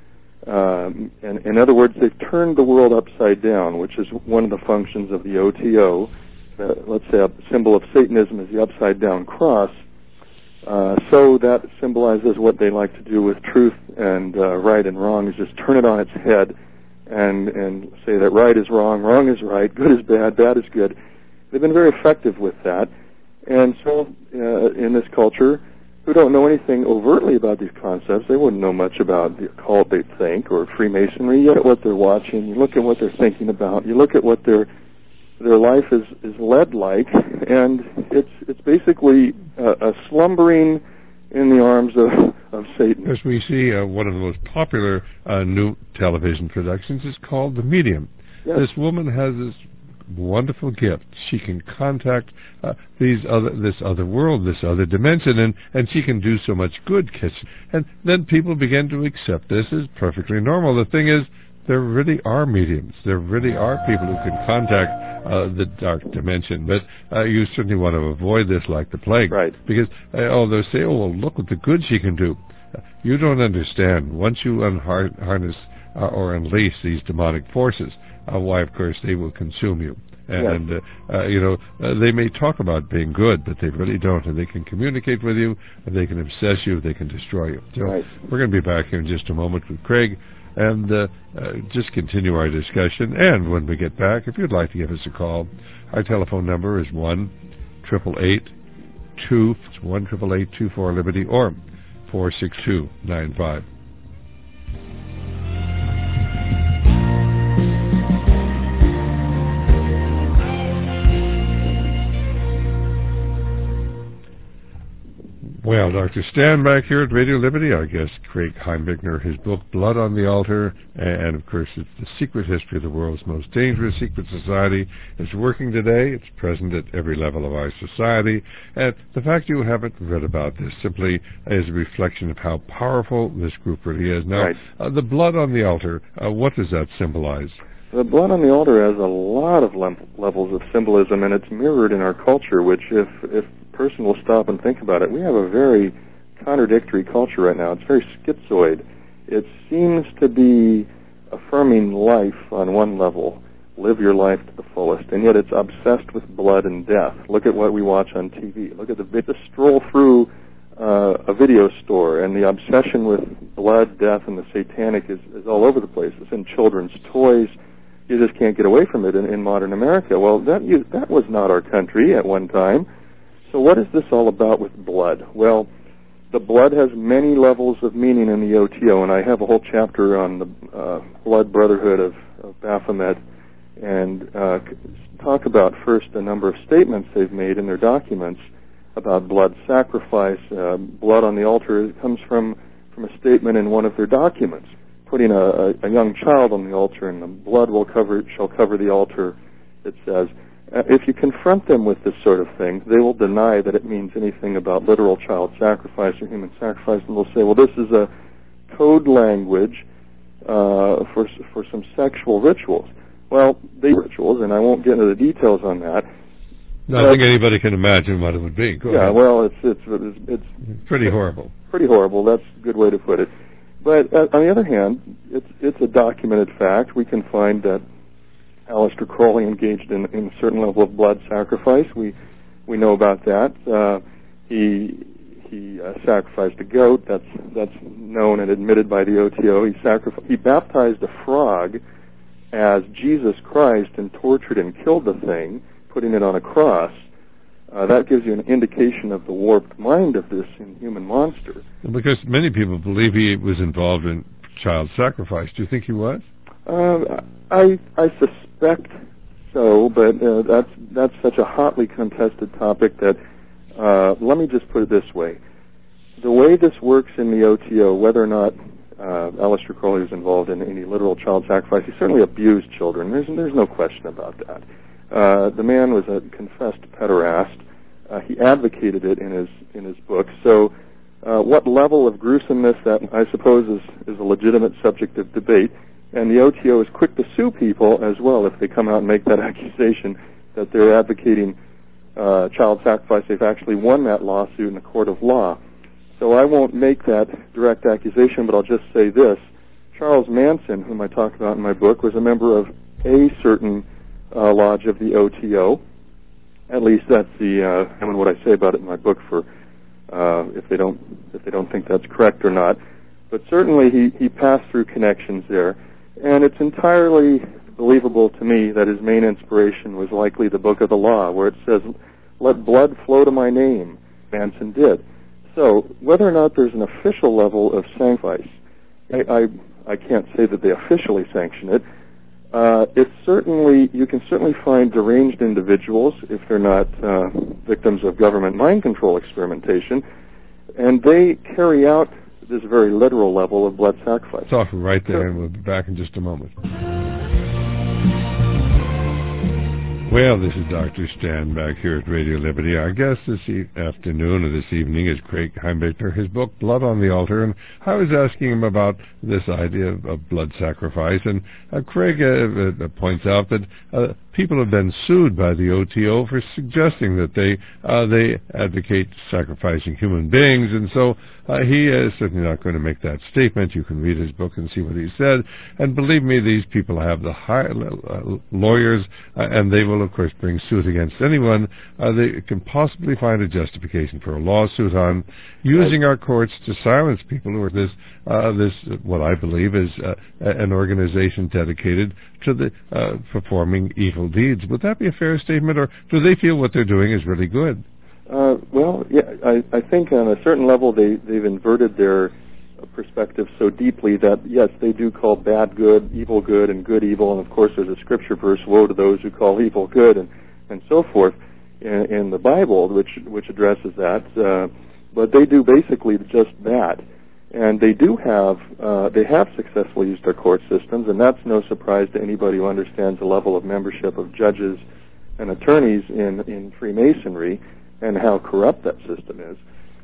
Um, and in other words, they've turned the world upside down, which is one of the functions of the O T O. Uh, let's say a symbol of Satanism is the upside-down cross. Uh, so that symbolizes what they like to do with truth and uh, right and wrong, is just turn it on its head and, and say that right is wrong, wrong is right, good is bad, bad is good. They've been very effective with that. And so uh, in this culture, who don't know anything overtly about these concepts, they wouldn't know much about the occult, they think, or Freemasonry. You look at what they're watching, you look at what they're thinking about, you look at what their their life is, is led like, and it's it's basically a, a slumbering in the arms of, of Satan. As we see, uh, one of the most popular uh, new television productions is called The Medium. Yes. This woman has this wonderful gift. She can contact uh, these other, this other world, this other dimension, and, and she can do so much good. And then people begin to accept this as perfectly normal. The thing is, there really are mediums. There really are people who can contact uh, the dark dimension. But uh, you certainly want to avoid this like the plague. Right. Because, uh, oh, they'll say, oh, well, look what the good she can do. Uh, you don't understand. Once you unharness uh, or unleash these demonic forces, uh, why, of course, they will consume you. And, yes. uh, uh, you know, uh, they may talk about being good, but they really don't. And they can communicate with you, and they can obsess you, they can destroy you. So right. We're going to be back here in just a moment with Craig, and uh, uh, just continue our discussion. And when we get back, if you'd like to give us a call, our telephone number is one triple eight two one triple eight two four Liberty or four six two nine five. Well, Doctor Stan back here at Radio Liberty, our guest, Craig Heimbichner, his book, Blood on the Altar, and, of course, it's the secret history of the world's most dangerous secret society. It's working today. It's present at every level of our society. And the fact you haven't read about this simply is a reflection of how powerful this group really is. Now, right. uh, the blood on the altar, uh, what does that symbolize? The blood on the altar has a lot of le- levels of symbolism, and it's mirrored in our culture, which if if a person will stop and think about it, we have a very contradictory culture right now. It's very schizoid. It seems to be affirming life on one level, live your life to the fullest, and yet it's obsessed with blood and death. Look at what we watch on T V. Look at the, the stroll through uh, a video store, and the obsession with blood, death, and the satanic is, is all over the place. It's in children's toys. You just can't get away from it in, in modern America. Well, that you, that was not our country at one time. So what is this all about with blood? Well, the blood has many levels of meaning in the O T O, and I have a whole chapter on the uh, Blood Brotherhood of, of Baphomet, and uh, talk about first a number of statements they've made in their documents about blood sacrifice. Uh, blood on the altar comes from, from a statement in one of their documents, putting a, a, a young child on the altar, and the blood will cover shall cover the altar. It says, uh, if you confront them with this sort of thing, they will deny that it means anything about literal child sacrifice or human sacrifice, and they'll say, well, this is a code language uh, for for some sexual rituals. Well, they rituals, and I won't get into the details on that. No, I think anybody can imagine what it would be. Go yeah, ahead. well, it's it's it's, it's pretty horrible. Pretty horrible. That's a good way to put it. But uh, on the other hand, it's it's a documented fact. We can find that Aleister Crowley engaged in, in a certain level of blood sacrifice. We we know about that. Uh, he he uh, sacrificed a goat. That's that's known and admitted by the O T O. He sacrificed. He baptized a frog as Jesus Christ and tortured and killed the thing, putting it on a cross. Uh, that gives you an indication of the warped mind of this inhuman monster. Because many people believe he was involved in child sacrifice. Do you think he was? Uh, I I suspect so, but uh, that's that's such a hotly contested topic that uh, let me just put it this way: the way this works in the O T O, whether or not uh, Aleister Crowley was involved in any literal child sacrifice, he certainly abused children. There's there's no question about that. Uh, the man was a confessed pederast. Uh, he advocated it in his in his book. So, uh, what level of gruesomeness that I suppose is is a legitimate subject of debate. And the O T O is quick to sue people as well if they come out and make that accusation that they're advocating uh, child sacrifice. They've actually won that lawsuit in a court of law. So I won't make that direct accusation, but I'll just say this. Charles Manson, whom I talk about in my book, was a member of a certain uh, lodge of the O T O. At least that's the, uh, I mean, what I say about it in my book for uh, if they don't if they don't think that's correct or not. But certainly he, he passed through connections there. And it's entirely believable to me that his main inspiration was likely the Book of the Law, where it says, "Let blood flow to my name." Manson did. So whether or not there's an official level of sacrifice, I, I, I can't say that they officially sanction it. Uh, it's certainly, you can certainly find deranged individuals, if they're not uh, victims of government mind control experimentation, and they carry out this very literal level of blood sacrifice. Stop right there, and we'll be back in just a moment. Well, this is Doctor Stan back here at Radio Liberty. Our guest this e- afternoon or this evening is Craig Heimbichler. His book, Blood on the Altar, and I was asking him about this idea of, of blood sacrifice, and uh, Craig uh, uh, points out that uh, people have been sued by the O T O for suggesting that they uh, they advocate sacrificing human beings, and so uh, he is certainly not going to make that statement. You can read his book and see what he said, and believe me, these people have the high, uh, lawyers, uh, and they will, of course, bring suit against anyone uh, they can possibly find a justification for a lawsuit on, using our courts to silence people who are this, uh, this what I believe is uh, an organization dedicated to the uh, performing evil deeds. Would that be a fair statement, or do they feel what they're doing is really good? Uh, well, yeah, I, I think on a certain level they, they've inverted their perspective so deeply that, yes, they do call bad good, evil good, and good evil, and of course there's a scripture verse, woe to those who call evil good, and, and so forth in, in the Bible, which which addresses that. Uh, but they do basically just that. And they do have, uh, they have successfully used our court systems, and that's no surprise to anybody who understands the level of membership of judges and attorneys in, in Freemasonry and how corrupt that system is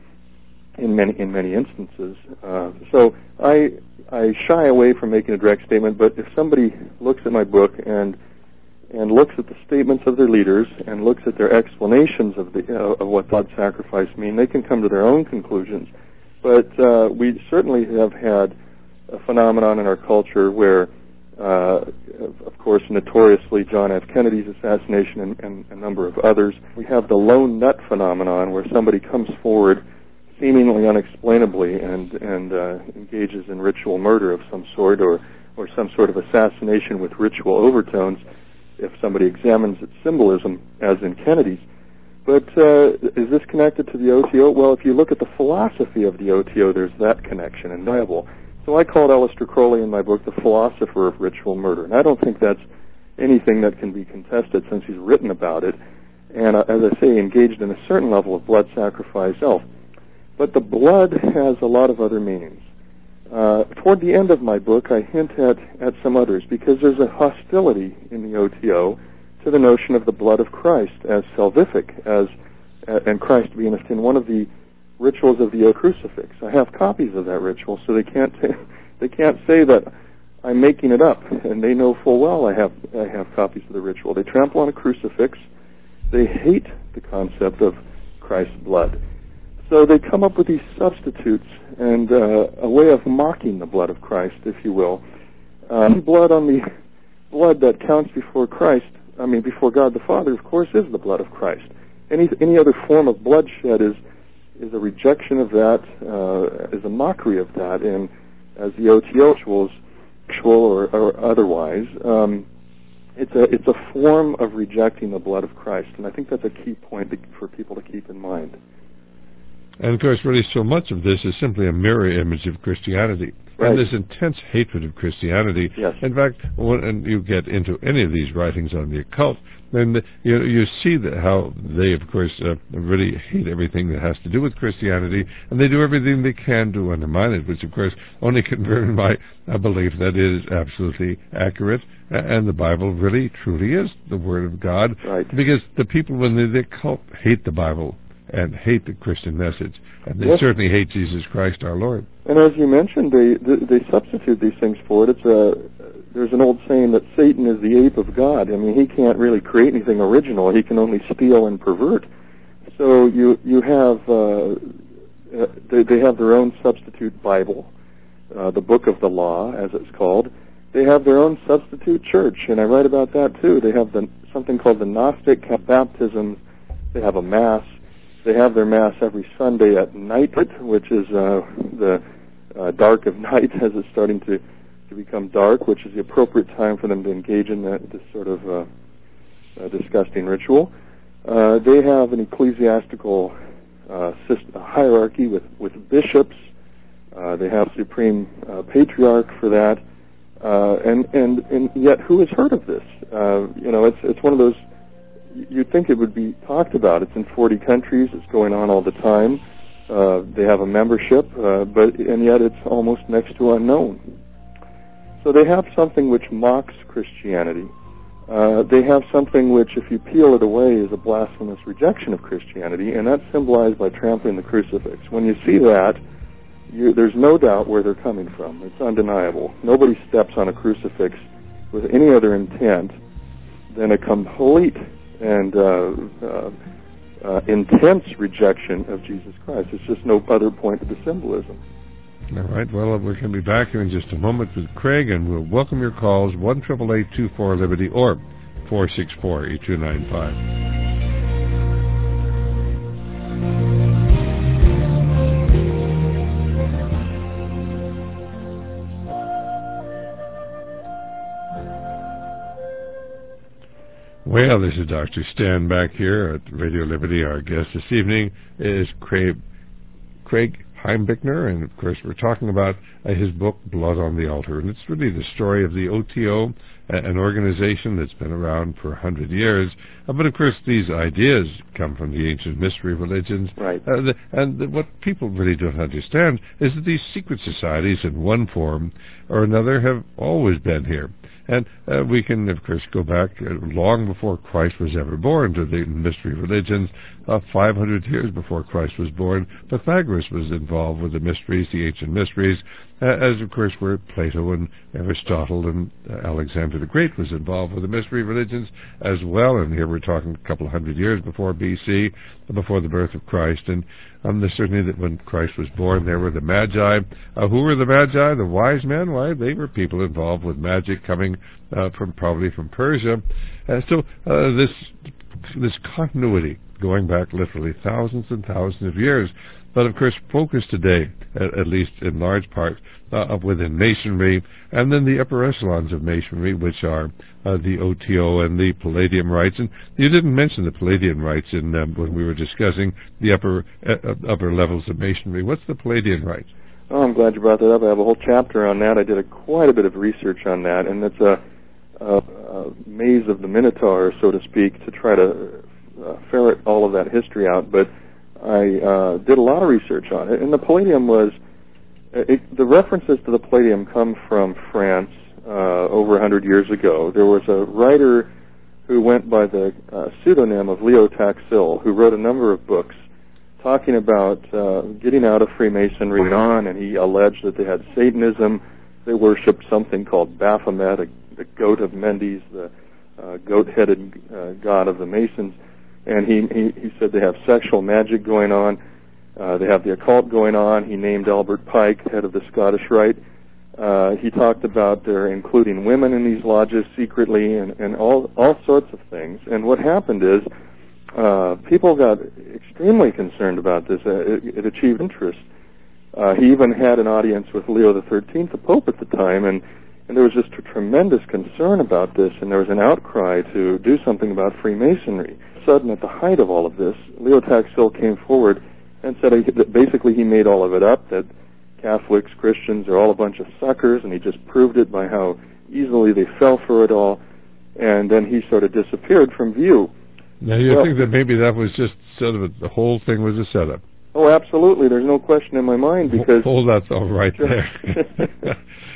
in many in many instances. Uh, so I I shy away from making a direct statement, but if somebody looks at my book and and looks at the statements of their leaders and looks at their explanations of the uh, of what blood sacrifice mean, they can come to their own conclusions. But uh, we certainly have had a phenomenon in our culture where, uh, of course, notoriously John F. Kennedy's assassination and, and a number of others, we have the lone nut phenomenon where somebody comes forward seemingly unexplainably and, and uh, engages in ritual murder of some sort, or, or some sort of assassination with ritual overtones if somebody examines its symbolism, as in Kennedy's. But uh, is this connected to the O T O? Well, if you look at the philosophy of the O T O, there's that connection, and undeniable. So I called Aleister Crowley in my book the philosopher of ritual murder, and I don't think that's anything that can be contested since he's written about it, and uh, as I say, engaged in a certain level of blood sacrifice self. But the blood has a lot of other meanings. Uh, toward the end of my book, I hint at, at some others, because there's a hostility in the O T O to the notion of the blood of Christ as salvific, as uh, and Christ being in one of the rituals of the crucifix. I have copies of that ritual, so they can't they can't say that I'm making it up, and they know full well I have I have copies of the ritual. They trample on a crucifix. They hate the concept of Christ's blood. So they come up with these substitutes and uh, a way of mocking the blood of Christ, if you will. Um, blood on the blood that counts before Christ, I mean before God the Father, of course, is the blood of Christ. Any any other form of bloodshed is is a rejection of that, uh, is a mockery of that, and as the O T O rituals, actual or, or otherwise, um, it's a it's a form of rejecting the blood of Christ, and I think that's a key point to, for people to keep in mind. And, of course, really so much of this is simply a mirror image of Christianity. Right. And this intense hatred of Christianity. Yes. In fact, when you get into any of these writings on the occult, then you you see that how they, of course, uh, really hate everything that has to do with Christianity, and they do everything they can to undermine it, which, of course, only confirms my uh, belief that it is absolutely accurate, and the Bible really, truly is the Word of God. Right. Because the people, when they, the occult, hate the Bible and hate the Christian message, and they yes. certainly hate Jesus Christ, our Lord. And as you mentioned, they they substitute these things for it. It's a there's an old saying that Satan is the ape of God. I mean, he can't really create anything original. He can only steal and pervert. So you you have uh, they they have their own substitute Bible, uh, the Book of the Law, as it's called, they have their own substitute church, and I write about that too. They have the, something called the Gnostic baptisms. They have a Mass. They have their Mass every Sunday at night, which is uh, the uh, dark of night as it's starting to, to become dark, which is the appropriate time for them to engage in that, this sort of uh, uh, disgusting ritual. Uh, they have an ecclesiastical uh, system, hierarchy with, with bishops. Uh, they have supreme uh, patriarch for that. Uh, and, and, and yet, who has heard of this? Uh, you know, it's, it's one of those, you'd think it would be talked about. It's in forty countries. It's going on all the time. Uh, they have a membership, uh, but, and yet it's almost next to unknown. So they have something which mocks Christianity. Uh, they have something which, if you peel it away, is a blasphemous rejection of Christianity, and that's symbolized by trampling the crucifix. When you see that, You, there's no doubt where they're coming from. It's undeniable. Nobody steps on a crucifix with any other intent than a complete and uh, uh, uh, intense rejection of Jesus Christ. There's just no other point to the symbolism. All right. Well, we're going to be back here in just a moment with Craig, and we'll welcome your calls, one eight eight eight, two four, Liberty or four six four, eight two nine five. Well, this is Doctor Stan back here at Radio Liberty. Our guest this evening is Craig, Craig Heimbichner, and of course we're talking about uh, his book, Blood on the Altar. And it's really the story of the O T O, uh, an organization that's been around for a hundred years. Uh, but of course these ideas come from the ancient mystery religions. Right. Uh, the, and the, what people really don't understand is that these secret societies in one form or another have always been here. And uh, we can, of course, go back uh, long before Christ was ever born to the mystery religions. Uh, five hundred years before Christ was born, Pythagoras was involved with the mysteries, the ancient mysteries, uh, as, of course, were Plato and Aristotle, and uh, Alexander the Great was involved with the mystery religions as well. And here we're talking a couple of hundred years before B C, before the birth of Christ. And um, there's certainly that when Christ was born, there were the Magi. Uh, who were the Magi? The wise men? Why, they were people involved with magic coming uh, from probably from Persia. Uh, so uh, this this continuity going back literally thousands and thousands of years, but of course focused today, at, at least in large part, uh, within Masonry, and then the upper echelons of Masonry, which are uh, the O T O and the Palladium rites. And you didn't mention the Palladium rites in um, when we were discussing the upper uh, upper levels of Masonry. What's the Palladium rites? Oh, I'm glad you brought that up. I have a whole chapter on that. I did a, quite a bit of research on that, and it's a, a, a maze of the Minotaur, so to speak, to try to uh, ferret all of that history out. But I uh, did a lot of research on it, and the Palladium was, it, the references to the Palladium come from France uh, over a hundred years ago. There was a writer who went by the uh, pseudonym of Leo Taxil, who wrote a number of books talking about uh, getting out of Freemasonry on, and he alleged that they had Satanism. They worshipped something called Baphomet, a, the goat of Mendes, the uh, goat-headed uh, god of the Masons. And he, he, he said they have sexual magic going on. Uh, they have the occult going on. He named Albert Pike, head of the Scottish Rite. Uh, he talked about their including women in these lodges secretly, and, and all all sorts of things. And what happened is uh, people got extremely concerned about this. Uh, it, it achieved interest. Uh, he even had an audience with Leo the thirteenth, the Pope at the time, and, and there was just a tremendous concern about this, and there was an outcry to do something about Freemasonry. Sudden, at the height of all of this, Leo Taxil came forward and said that basically he made all of it up, that Catholics, Christians are all a bunch of suckers, and he just proved it by how easily they fell for it all, and then he sort of disappeared from view. Now, you well, think that maybe that was just sort of a, the whole thing was a setup? Oh, absolutely. There's no question in my mind, because... Hold that thought right there.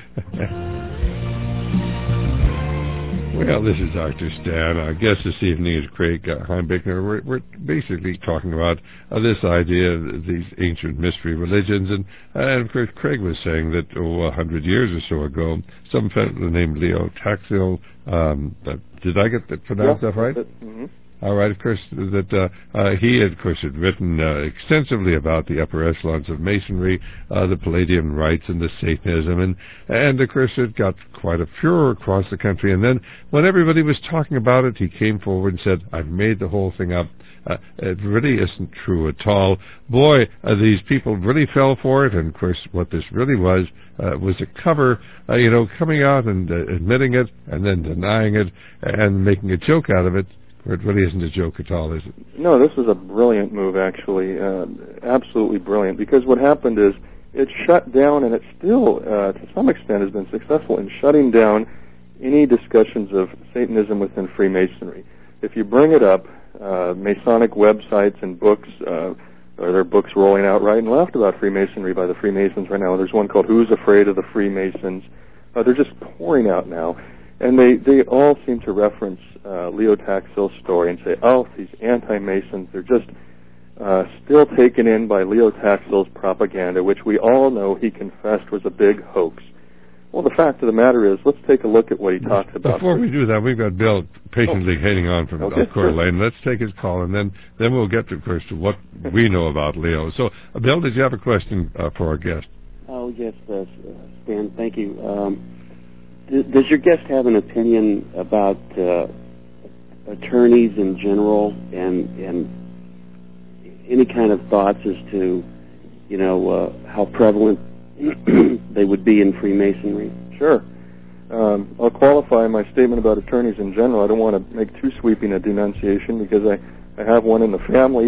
Well, this is Doctor Stan. Our guest this evening is Craig uh, Heimbichner. We're, we're basically talking about uh, this idea of these ancient mystery religions. And, uh, and of course, Craig was saying that, oh, a hundred years or so ago, some fellow named Leo Taxil, um, uh, did I get that pronounced yeah, that right? Mm-hmm. All right, of course, that uh, uh, he, had, of course, had written uh, extensively about the upper echelons of Masonry, uh, the Palladian rites, and the Satanism, and, and, of course, it got quite a furor across the country. And then when everybody was talking about it, he came forward and said, I've made the whole thing up. Uh, it really isn't true at all. Boy, uh, these people really fell for it, and, of course, what this really was uh, was a cover, uh, you know, coming out and uh, admitting it, and then denying it, and making a joke out of it. It really isn't a joke at all, is it? No, this was a brilliant move, actually, uh, absolutely brilliant, because what happened is it shut down, and it still, uh, to some extent, has been successful in shutting down any discussions of Satanism within Freemasonry. If you bring it up, uh, Masonic websites and books, uh, or there are books rolling out right and left about Freemasonry by the Freemasons right now. There's one called Who's Afraid of the Freemasons? Uh, they're just pouring out now. And they, they all seem to reference uh, Leo Taxil's story and say, oh, these anti-Masons, they're just uh, still taken in by Leo Taxil's propaganda, which we all know he confessed was a big hoax. Well, the fact of the matter is, let's take a look at what he talks about. Before we do that, we've got Bill patiently oh. hanging on from okay, Coeur d'Alene. Let's take his call, and then, then we'll get to, of course, to what we know about Leo. So, uh, Bill, did you have a question uh, for our guest? Oh, yes, uh, Stan, thank you. Um, th- does your guest have an opinion about uh, attorneys in general, and and any kind of thoughts as to, you know, uh, how prevalent they would be in Freemasonry? Sure. Um, I'll qualify my statement about attorneys in general. I don't want to make too sweeping a denunciation because I, I have one in the family,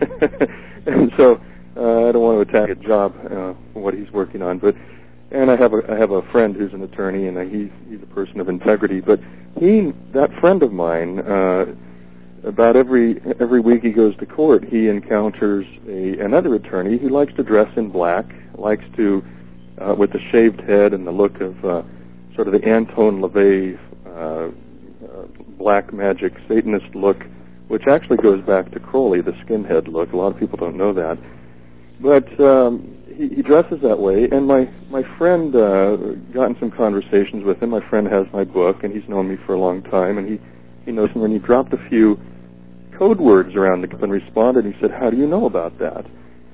and so uh, I don't want to attack a job, uh, what he's working on. But and I have a I have a friend who's an attorney, and he's he's a person of integrity. But he, that friend of mine, uh, about every every week he goes to court, he encounters a, another attorney who likes to dress in black, likes to Uh, with the shaved head and the look of uh, sort of the Anton LaVey uh, uh, black magic Satanist look, which actually goes back to Crowley, the skinhead look. A lot of people don't know that. But um, he, he dresses that way, and my, my friend uh, got in some conversations with him. My friend has my book, and he's known me for a long time, and he, he knows me, and he dropped a few code words around the cup and responded. He said, how do you know about that?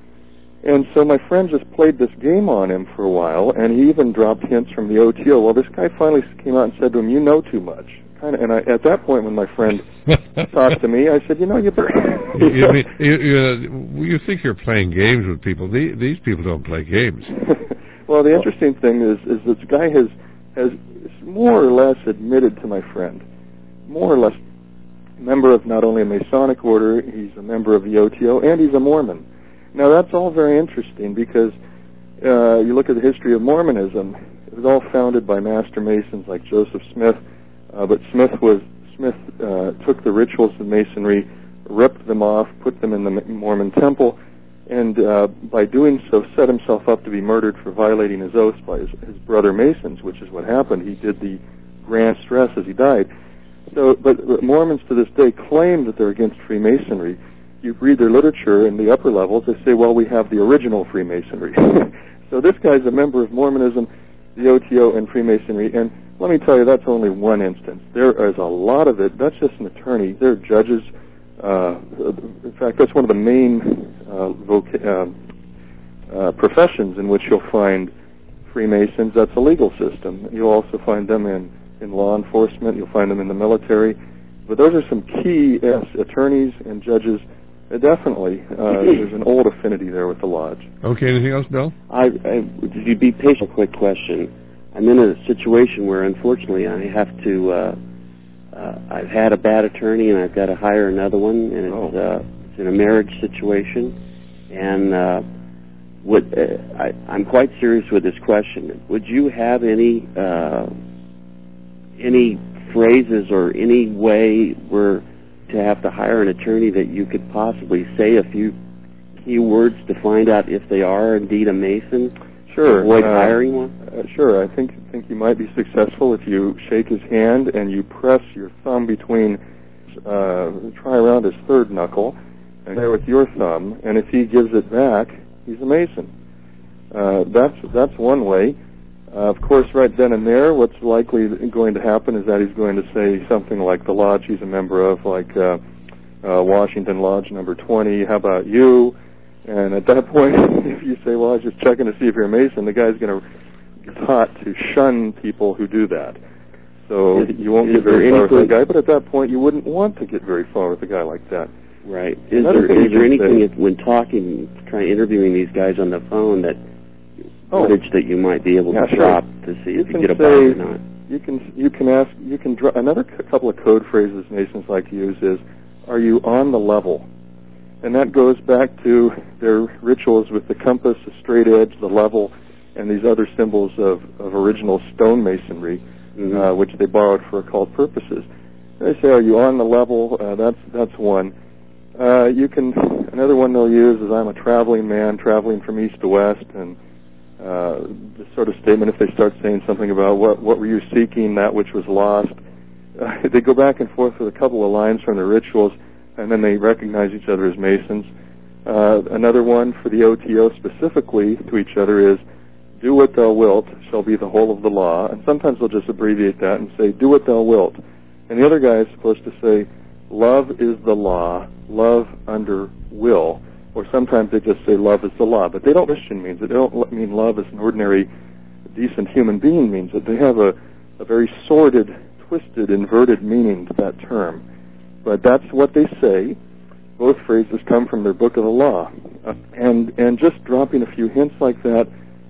And so my friend just played this game on him for a while, and he even dropped hints from the O T O. Well, this guy finally came out and said to him, you know too much. Kind of, and I, at that point when my friend talked to me, I said, you know, you better... you, you, mean, you, you, you think you're playing games with people. These, these people don't play games. Well, the interesting thing is, is this guy has, has more or less admitted to my friend, more or less member of not only a Masonic order, he's a member of the O T O, and he's a Mormon. Now, that's all very interesting because uh, you look at the history of Mormonism, it was all founded by Master Masons like Joseph Smith, uh, but Smith was Smith uh, took the rituals of Masonry, ripped them off, put them in the Mormon temple, and uh, by doing so set himself up to be murdered for violating his oaths by his, his brother Masons, which is what happened. He did the grand stress as he died. So, but, but Mormons to this day claim that they're against Freemasonry. You read their literature in the upper levels, they say, well, we have the original Freemasonry. So this guy's a member of Mormonism, the O T O, and Freemasonry, and let me tell you, that's only one instance. There is a lot of it. That's just an attorney. There are judges. Uh, in fact, that's one of the main uh, voca- uh, uh, professions in which you'll find Freemasons. That's a legal system. You'll also find them in, in law enforcement. You'll find them in the military. But those are some key yes, attorneys and judges. Uh, definitely, uh, there's an old affinity there with the lodge. Okay, anything else, Bill? I, I, if you'd be patient, a quick question. I'm in a situation where, unfortunately, I have to, uh, uh, I've had a bad attorney, and I've got to hire another one, and it's, oh. uh, it's in a marriage situation. And uh, would, uh, I, I'm quite serious with this question. Would you have any uh, any phrases or any way where to have to hire an attorney that you could possibly say a few key words to find out if they are indeed a Mason? Sure. Avoid uh, hiring one? Uh, sure. I think think you might be successful if you shake his hand and you press your thumb between, uh, try around his third knuckle, and there with your thumb, and if he gives it back, he's a Mason. Uh, that's that's one way. Uh, of course, right then and there, what's likely going to happen is that he's going to say something like the lodge he's a member of, like, uh, uh, Washington Lodge number twenty, how about you? And at that point, if you say, well, I was just checking to see if you're a Mason, the guy's going to be taught to shun people who do that. So is, you won't get very far with that guy, but at that point you wouldn't want to get very far with a guy like that. Right. Is there, is there anything if, when talking, trying interviewing these guys on the phone, that oh. footage that you might be able yeah, to sure. drop to see you if you get a bite or not? You can you can ask you can dro- another c- couple of code phrases Masons like to use is, "Are you on the level?" And that goes back to their rituals with the compass, the straight edge, the level, and these other symbols of, of original stonemasonry, mm-hmm. uh, which they borrowed for occult purposes. They say, "Are you on the level?" Uh, that's that's one. Uh, you can another one they'll use is, "I'm a traveling man, traveling from east to west," and uh, this sort of statement. If they start saying something about what what were you seeking, that which was lost, uh, they go back and forth with a couple of lines from the rituals. And then they recognize each other as Masons. Uh, another one for the O T O specifically to each other is, "Do what thou wilt shall be the whole of the law." And sometimes they'll just abbreviate that and say, "Do what thou wilt." And the other guy is supposed to say, "Love is the law, love under will." Or sometimes they just say, "Love is the law." But they don't Christian means it. They don't mean love as an ordinary, decent human being means it. They have a, a very sordid, twisted, inverted meaning to that term. But that's what they say. Both phrases come from their book of the law. Uh, and and just dropping a few hints like that,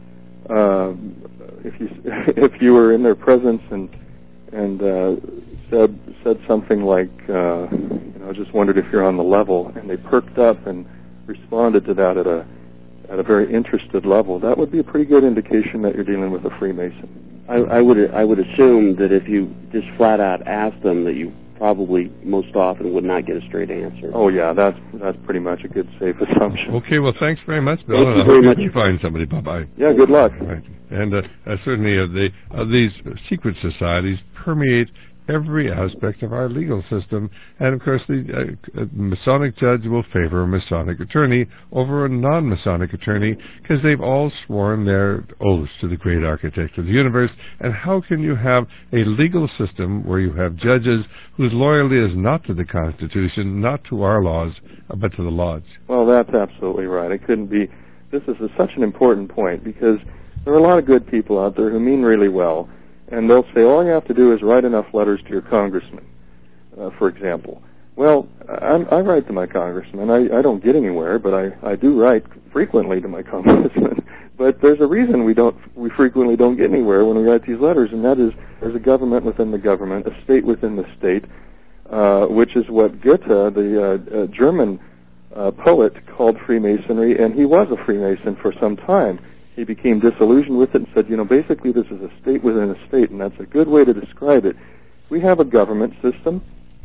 uh, if you if you were in their presence and and uh, said said something like, uh, you know, just wondered if you're on the level, and they perked up and responded to that at a at a very interested level, that would be a pretty good indication that you're dealing with a Freemason. I, I would I would assume that if you just flat out asked them, that you probably most often would not get a straight answer. Oh yeah, that's that's pretty much a good safe assumption. Okay, well thanks very much, Bill. Thank and you I very hope much. you can find somebody. Bye bye. Yeah, good luck. Right. And uh, uh, certainly uh, the, uh, these secret societies permeate every aspect of our legal system, and of course the uh, Masonic judge will favor a Masonic attorney over a non-Masonic attorney because they've all sworn their oaths to the great architect of the universe. And how can you have a legal system where you have judges whose loyalty is not to the Constitution, not to our laws, but to the Lodge? Well, that's absolutely right. It couldn't be. This is a, such an important point because there are a lot of good people out there who mean really well. And they'll say, all you have to do is write enough letters to your congressman, uh, for example. Well, I, I write to my congressman. I, I don't get anywhere, but I, I do write frequently to my congressman. But there's a reason we don't we frequently don't get anywhere when we write these letters, and that is there's a government within the government, a state within the state, uh, which is what Goethe, the uh, uh, German uh, poet, called Freemasonry, and he was a Freemason for some time. He became disillusioned with it and said, you know, basically this is a state within a state, and that's a good way to describe it. We have a government system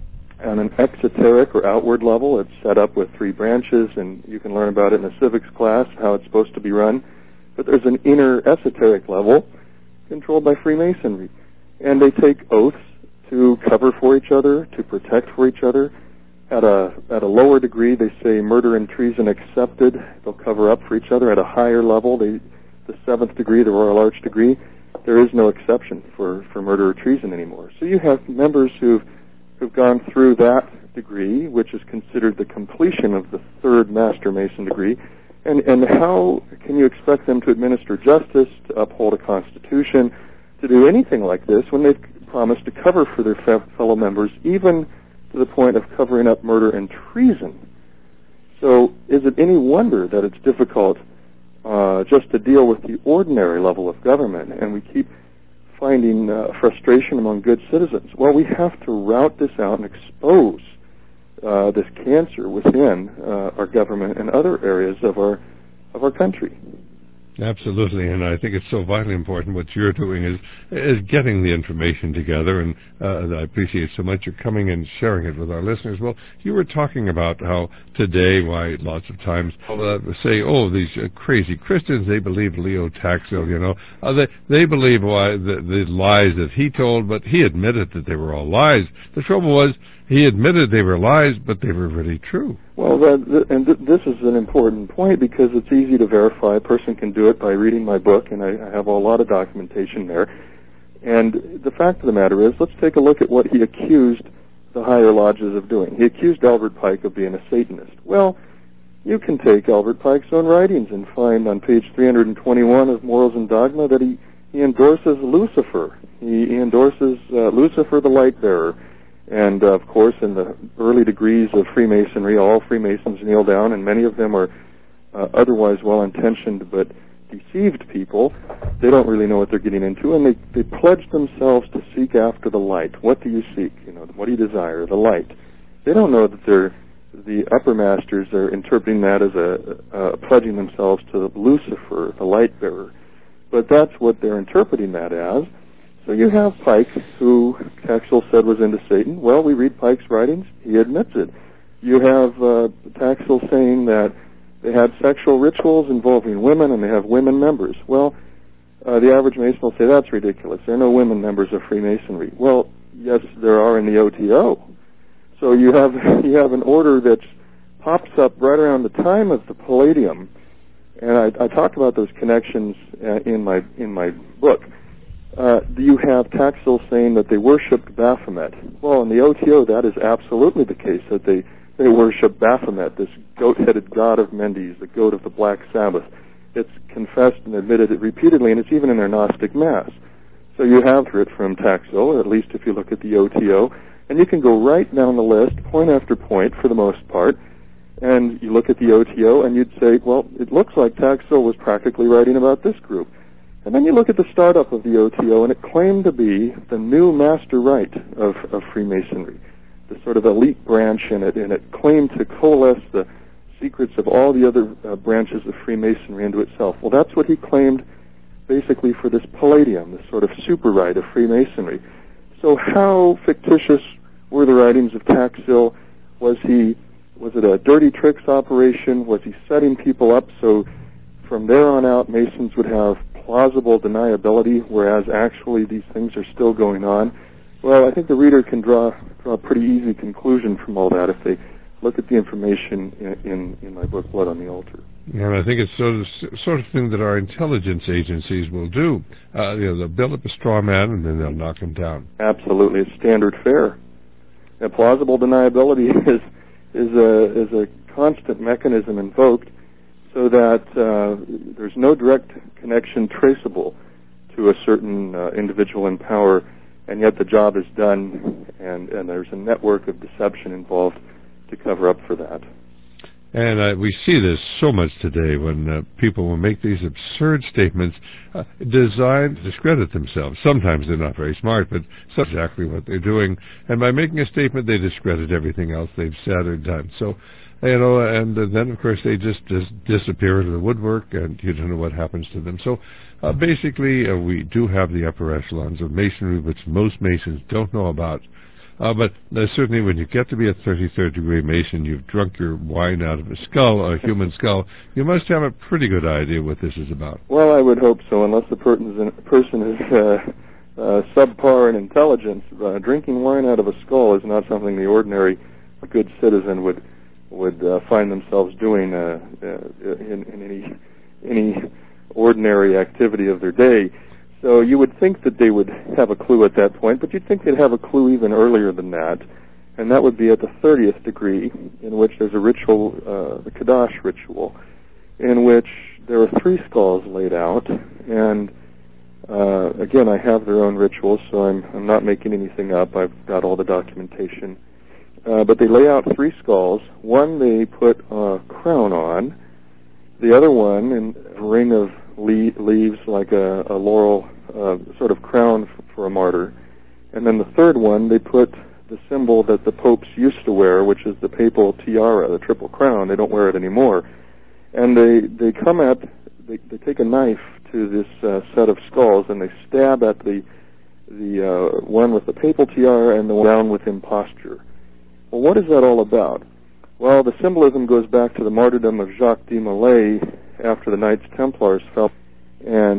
on an exoteric or outward level. It's set up with three branches, and you can learn about it in a civics class, how it's supposed to be run. But there's an inner esoteric level controlled by Freemasonry. And they take oaths to cover for each other, to protect for each other. At a at a lower degree, they say murder and treason accepted. They'll cover up for each other. At a higher level, they the seventh degree, the Royal Arch degree, there is no exception for, for murder or treason anymore. So you have members who've, who've gone through that degree, which is considered the completion of the third Master Mason degree, and, and how can you expect them to administer justice, to uphold a constitution, to do anything like this when they've promised to cover for their fe- fellow members, even to the point of covering up murder and treason? So is it any wonder that it's difficult Uh, just to deal with the ordinary level of government, and we keep finding uh, frustration among good citizens? Well, we have to rout this out and expose uh, this cancer within uh, our government and other areas of our of our country. Absolutely, and I think it's so vitally important. What you're doing is is getting the information together, and uh, I appreciate so much you're coming and sharing it with our listeners. Well, you were talking about how today, why lots of times uh, say, oh, these uh, crazy Christians, they believe Leo Taxil, you know, uh, they they believe why the, the lies that he told, but he admitted that they were all lies. The trouble was, he admitted they were lies, but they were really true. Well, that, and th- this is an important point because it's easy to verify. A person can do it by reading my book, and I, I have a lot of documentation there. And the fact of the matter is, let's take a look at what he accused the higher lodges of doing. He accused Albert Pike of being a Satanist. Well, you can take Albert Pike's own writings and find on page three hundred twenty-one of Morals and Dogma that he, he endorses Lucifer. He, he endorses uh, Lucifer the light bearer. And, uh, of course, in the early degrees of Freemasonry, all Freemasons kneel down, and many of them are uh, otherwise well-intentioned but deceived people. They don't really know what they're getting into, and they, they pledge themselves to seek after the light. What do you seek? You know, what do you desire? The light. They don't know that they're, the upper masters are interpreting that as a uh, pledging themselves to Lucifer, the light bearer. But that's what they're interpreting that as. So you have Pike, who Taxil said was into Satan. Well, we read Pike's writings. He admits it. You have uh, Taxil saying that they had sexual rituals involving women, and they have women members. Well, uh, the average Mason will say, that's ridiculous. There are no women members of Freemasonry. Well, yes, there are in the O T O. So you have you have an order that pops up right around the time of the Palladium, and I, I talked about those connections uh, in my in my book. Uh, you have Taxil saying that they worshipped Baphomet. Well, in the O T O, that is absolutely the case, that they, they worship Baphomet, this goat-headed god of Mendes, the goat of the Black Sabbath. It's confessed and admitted it repeatedly, and it's even in their Gnostic Mass. So you have it from Taxil, or at least if you look at the O T O, and you can go right down the list, point after point, for the most part, and you look at the O T O, and you'd say, well, it looks like Taxil was practically writing about this group. And then you look at the startup of the O T O, and it claimed to be the new master rite of, of Freemasonry, the sort of elite branch in it, and it claimed to coalesce the secrets of all the other uh, branches of Freemasonry into itself. Well, that's what he claimed basically for this Palladium, this sort of super rite of Freemasonry. So how fictitious were the writings of Taxil? Was he, was it a dirty tricks operation? Was he setting people up so from there on out Masons would have plausible deniability, whereas actually these things are still going on? Well, I think the reader can draw, draw a pretty easy conclusion from all that if they look at the information in, in, in my book, Blood on the Altar. And I think it's sort of sort of thing that our intelligence agencies will do. Uh, you know, they'll build up a straw man and then they'll knock him down. Absolutely, it's standard fare. And plausible deniability is is a is a constant mechanism invoked so that uh, there's no direct connection traceable to a certain uh, individual in power, and yet the job is done, and, and there's a network of deception involved to cover up for that. And uh, we see this so much today when uh, people will make these absurd statements uh, designed to discredit themselves. Sometimes they're not very smart, but that's exactly what they're doing. And by making a statement, they discredit everything else they've said or done. So, you know, and uh, then, of course, they just, just disappear into the woodwork, and you don't know what happens to them. So, uh, basically, uh, we do have the upper echelons of Masonry, which most Masons don't know about. Uh, but uh, certainly when you get to be a thirty-third degree Mason, you've drunk your wine out of a skull, a human skull, you must have a pretty good idea what this is about. Well, I would hope so, unless the person is uh, uh, subpar in intelligence. Uh, drinking wine out of a skull is not something the ordinary good citizen would would uh, find themselves doing uh, uh, in, in any any ordinary activity of their day. So you would think that they would have a clue at that point, but you'd think they'd have a clue even earlier than that, and that would be at the thirtieth degree, in which there's a ritual, uh, the Kadash ritual, in which there are three skulls laid out, and uh, again, I have their own rituals, so I'm, I'm not making anything up. I've got all the documentation. Uh, but they lay out three skulls. One they put a crown on, the other one in a ring of le- leaves like a, a laurel uh, sort of crown f- for a martyr. And then the third one, they put the symbol that the popes used to wear, which is the papal tiara, the triple crown. They don't wear it anymore. And they, they come at, they, they take a knife to this uh, set of skulls, and they stab at the, the uh, one with the papal tiara and the one down with imposture. Well, what is that all about? Well, the symbolism goes back to the martyrdom of Jacques de Molay after the Knights Templars fell, and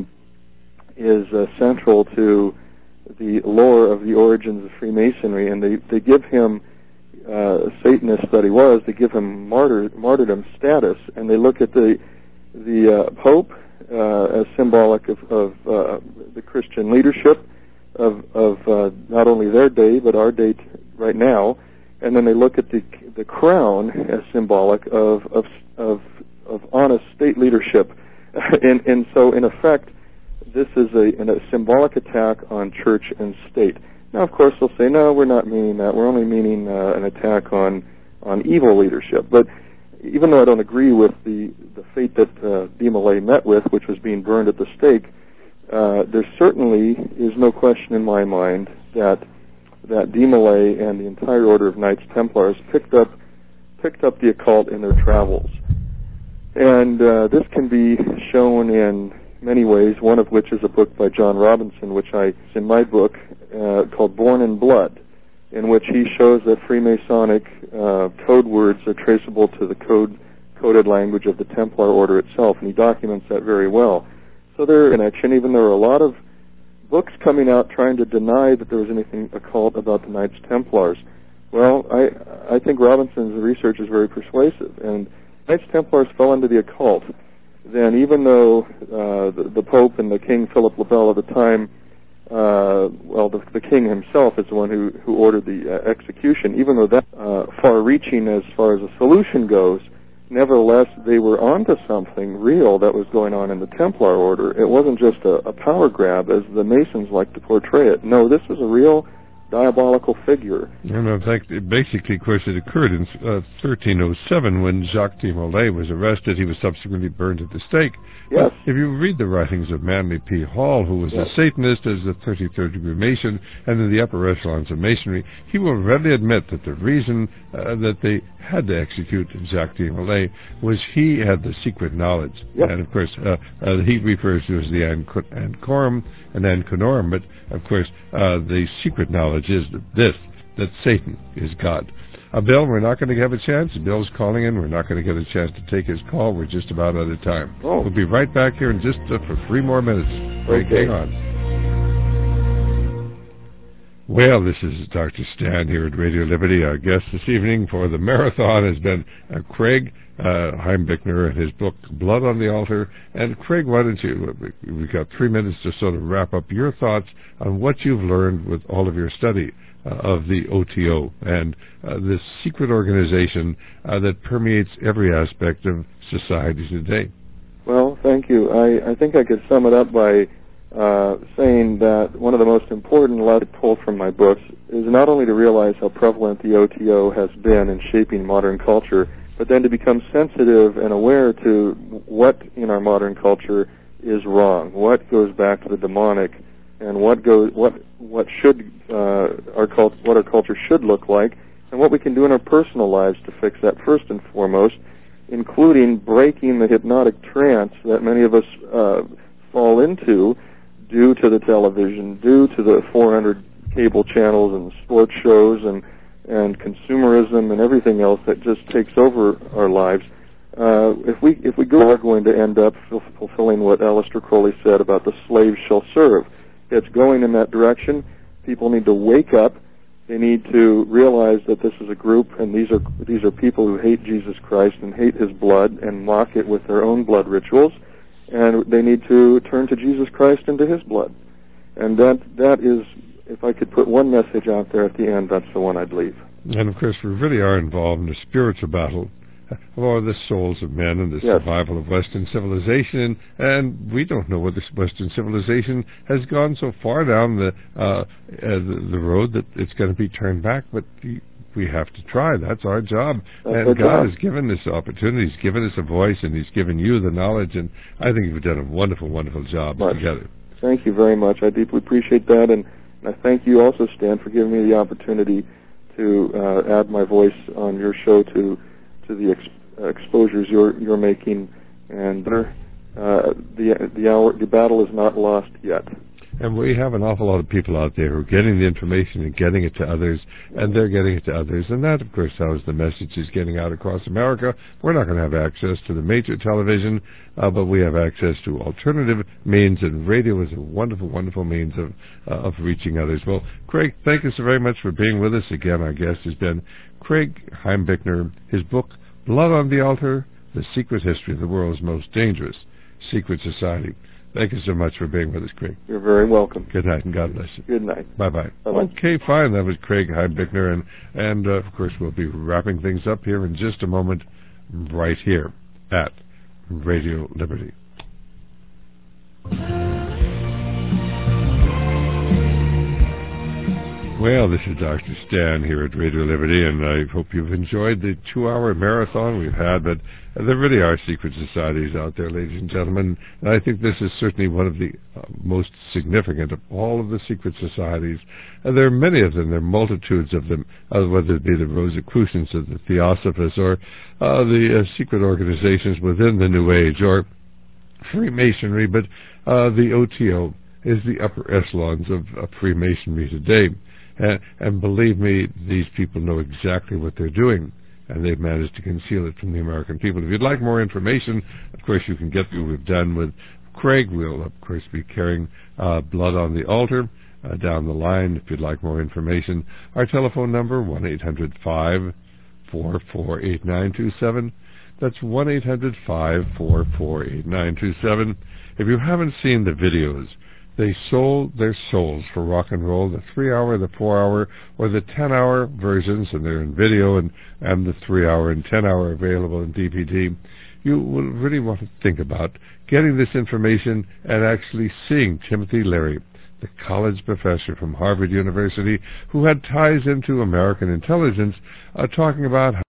is uh, central to the lore of the origins of Freemasonry. And they, they give him, uh, Satanist that he was, they give him martyr, martyrdom status, and they look at the the uh, Pope uh, as symbolic of, of uh, the Christian leadership of, of uh, not only their day, but our day t- right now. and then they look at the the crown as symbolic of of of, of honest state leadership, and and so in effect, this is a, a symbolic attack on church and state. Now, of course, they'll say, no, we're not meaning that. We're only meaning uh, an attack on on evil leadership. But even though I don't agree with the the fate that uh, De Molay met with, which was being burned at the stake, uh, there certainly is no question in my mind that that De Molay and the entire order of Knights Templars picked up picked up the occult in their travels, and uh, this can be shown in many ways. One of which is a book by John Robinson, which I in my book uh, called Born in Blood, in which he shows that Freemasonic uh, code words are traceable to the code coded language of the Templar order itself, and he documents that very well. So there is a connection, even though there are a lot of books coming out trying to deny that there was anything occult about the Knights Templars. Well, I I think Robinson's research is very persuasive, and Knights Templars fell into the occult. Then, even though uh, the, the Pope and the King Philip le Bel at the time, uh, well, the, the King himself is the one who, who ordered the uh, execution, even though that uh, far-reaching as far as a solution goes, nevertheless, they were onto something real that was going on in the Templar order. It wasn't just a, a power grab, as the Masons like to portray it. No, this was a real diabolical figure. And in fact, it basically, of course, it occurred in uh, thirteen oh seven when Jacques de Molay was arrested. He was subsequently burned at the stake. Yes. But if you read the writings of Manly P. Hall, who was yes. a Satanist as a thirty-third degree Mason and in the upper echelons of Masonry, he will readily admit that the reason uh, that they had to execute Jacques de Molay was he had the secret knowledge. Yep. And of course, uh, uh, he refers to it as the Ancorum and Anconorum, but of course, uh, the secret knowledge is that this, that Satan is God. Uh, Bill, we're not going to have a chance. Bill's calling in. We're not going to get a chance to take his call. We're just about out of time. Oh. We'll be right back here in just uh, for three more minutes. Break, okay. Hang on. Well, this is Doctor Stan here at Radio Liberty. Our guest this evening for the marathon has been uh, Craig uh, Heimbichner and his book, Blood on the Altar. And Craig, why don't you, we've got three minutes to sort of wrap up your thoughts on what you've learned with all of your study uh, of the O T O and uh, this secret organization uh, that permeates every aspect of society today. Well, thank you. I, I think I could sum it up by Uh, saying that one of the most important lessons I pull from my books is not only to realize how prevalent the O T O has been in shaping modern culture, but then to become sensitive and aware to what in our modern culture is wrong, what goes back to the demonic, and what goes what what should uh, our cult what our culture should look like, and what we can do in our personal lives to fix that first and foremost, including breaking the hypnotic trance that many of us uh, fall into, due to the television, due to the four hundred cable channels and sports shows and, and consumerism and everything else that just takes over our lives. Uh, if we if we go, we're going to end up fulfilling what Aleister Crowley said about the slave shall serve. It's going in that direction. People need to wake up. They need to realize that this is a group, and these are these are people who hate Jesus Christ and hate His blood and mock it with their own blood rituals. And they need to turn to Jesus Christ and to His blood. And that that is, if I could put one message out there at the end, that's the one I'd leave. And of course, we really are involved in a spiritual battle of all the souls of men and the yes. survival of Western civilization. And we don't know whether Western civilization has gone so far down the uh, uh, the, the road that it's going to be turned back. But the, we have to try. That's our job. That's and our God job. has given us opportunity. He's given us a voice, and He's given you the knowledge. And I think you've done a wonderful, wonderful job much. together. Thank you very much. I deeply appreciate that. And, and I thank you also, Stan, for giving me the opportunity to uh, add my voice on your show to to the ex- uh, exposures you're you're making. And uh, the the hour the battle is not lost yet. And we have an awful lot of people out there who are getting the information and getting it to others, and they're getting it to others. And that, of course, how is the message is getting out across America. We're not going to have access to the major television, uh, but we have access to alternative means, and radio is a wonderful, wonderful means of uh, of reaching others. Well, Craig, thank you so very much for being with us. Again, our guest has been Craig Heimbichner. His book, Blood on the Altar, The Secret History of the World's Most Dangerous Secret Society. Thank you so much for being with us, Craig. You're very welcome. Good night, and God bless you. Good night. Bye-bye. Bye-bye. Okay, fine. That was Craig Heimbichner, and, and uh, of course, we'll be wrapping things up here in just a moment, right here at Radio Liberty. Well, this is Doctor Stan here at Radio Liberty, and I hope you've enjoyed the two-hour marathon we've had, but there really are secret societies out there, ladies and gentlemen, and I think this is certainly one of the uh, most significant of all of the secret societies. And there are many of them. There are multitudes of them, uh, whether it be the Rosicrucians or the Theosophists or uh, the uh, secret organizations within the New Age or Freemasonry, but uh, the O T O is the upper echelons of, of Freemasonry today. And, and believe me, these people know exactly what they're doing, and they've managed to conceal it from the American people. If you'd like more information, of course, you can get what we've done with Craig. We'll, of course, be carrying uh, blood on the altar uh, down the line. If you'd like more information, our telephone number, one eight hundred five four four eight nine two seven. That's one eight hundred five four four eight nine two seven. If you haven't seen the videos, they sold their souls for rock and roll, the three-hour, the four-hour, or the ten-hour versions, and they're in video, and, and the three-hour and ten-hour available in D V D. You will really want to think about getting this information and actually seeing Timothy Leary, the college professor from Harvard University, who had ties into American intelligence, uh, talking about how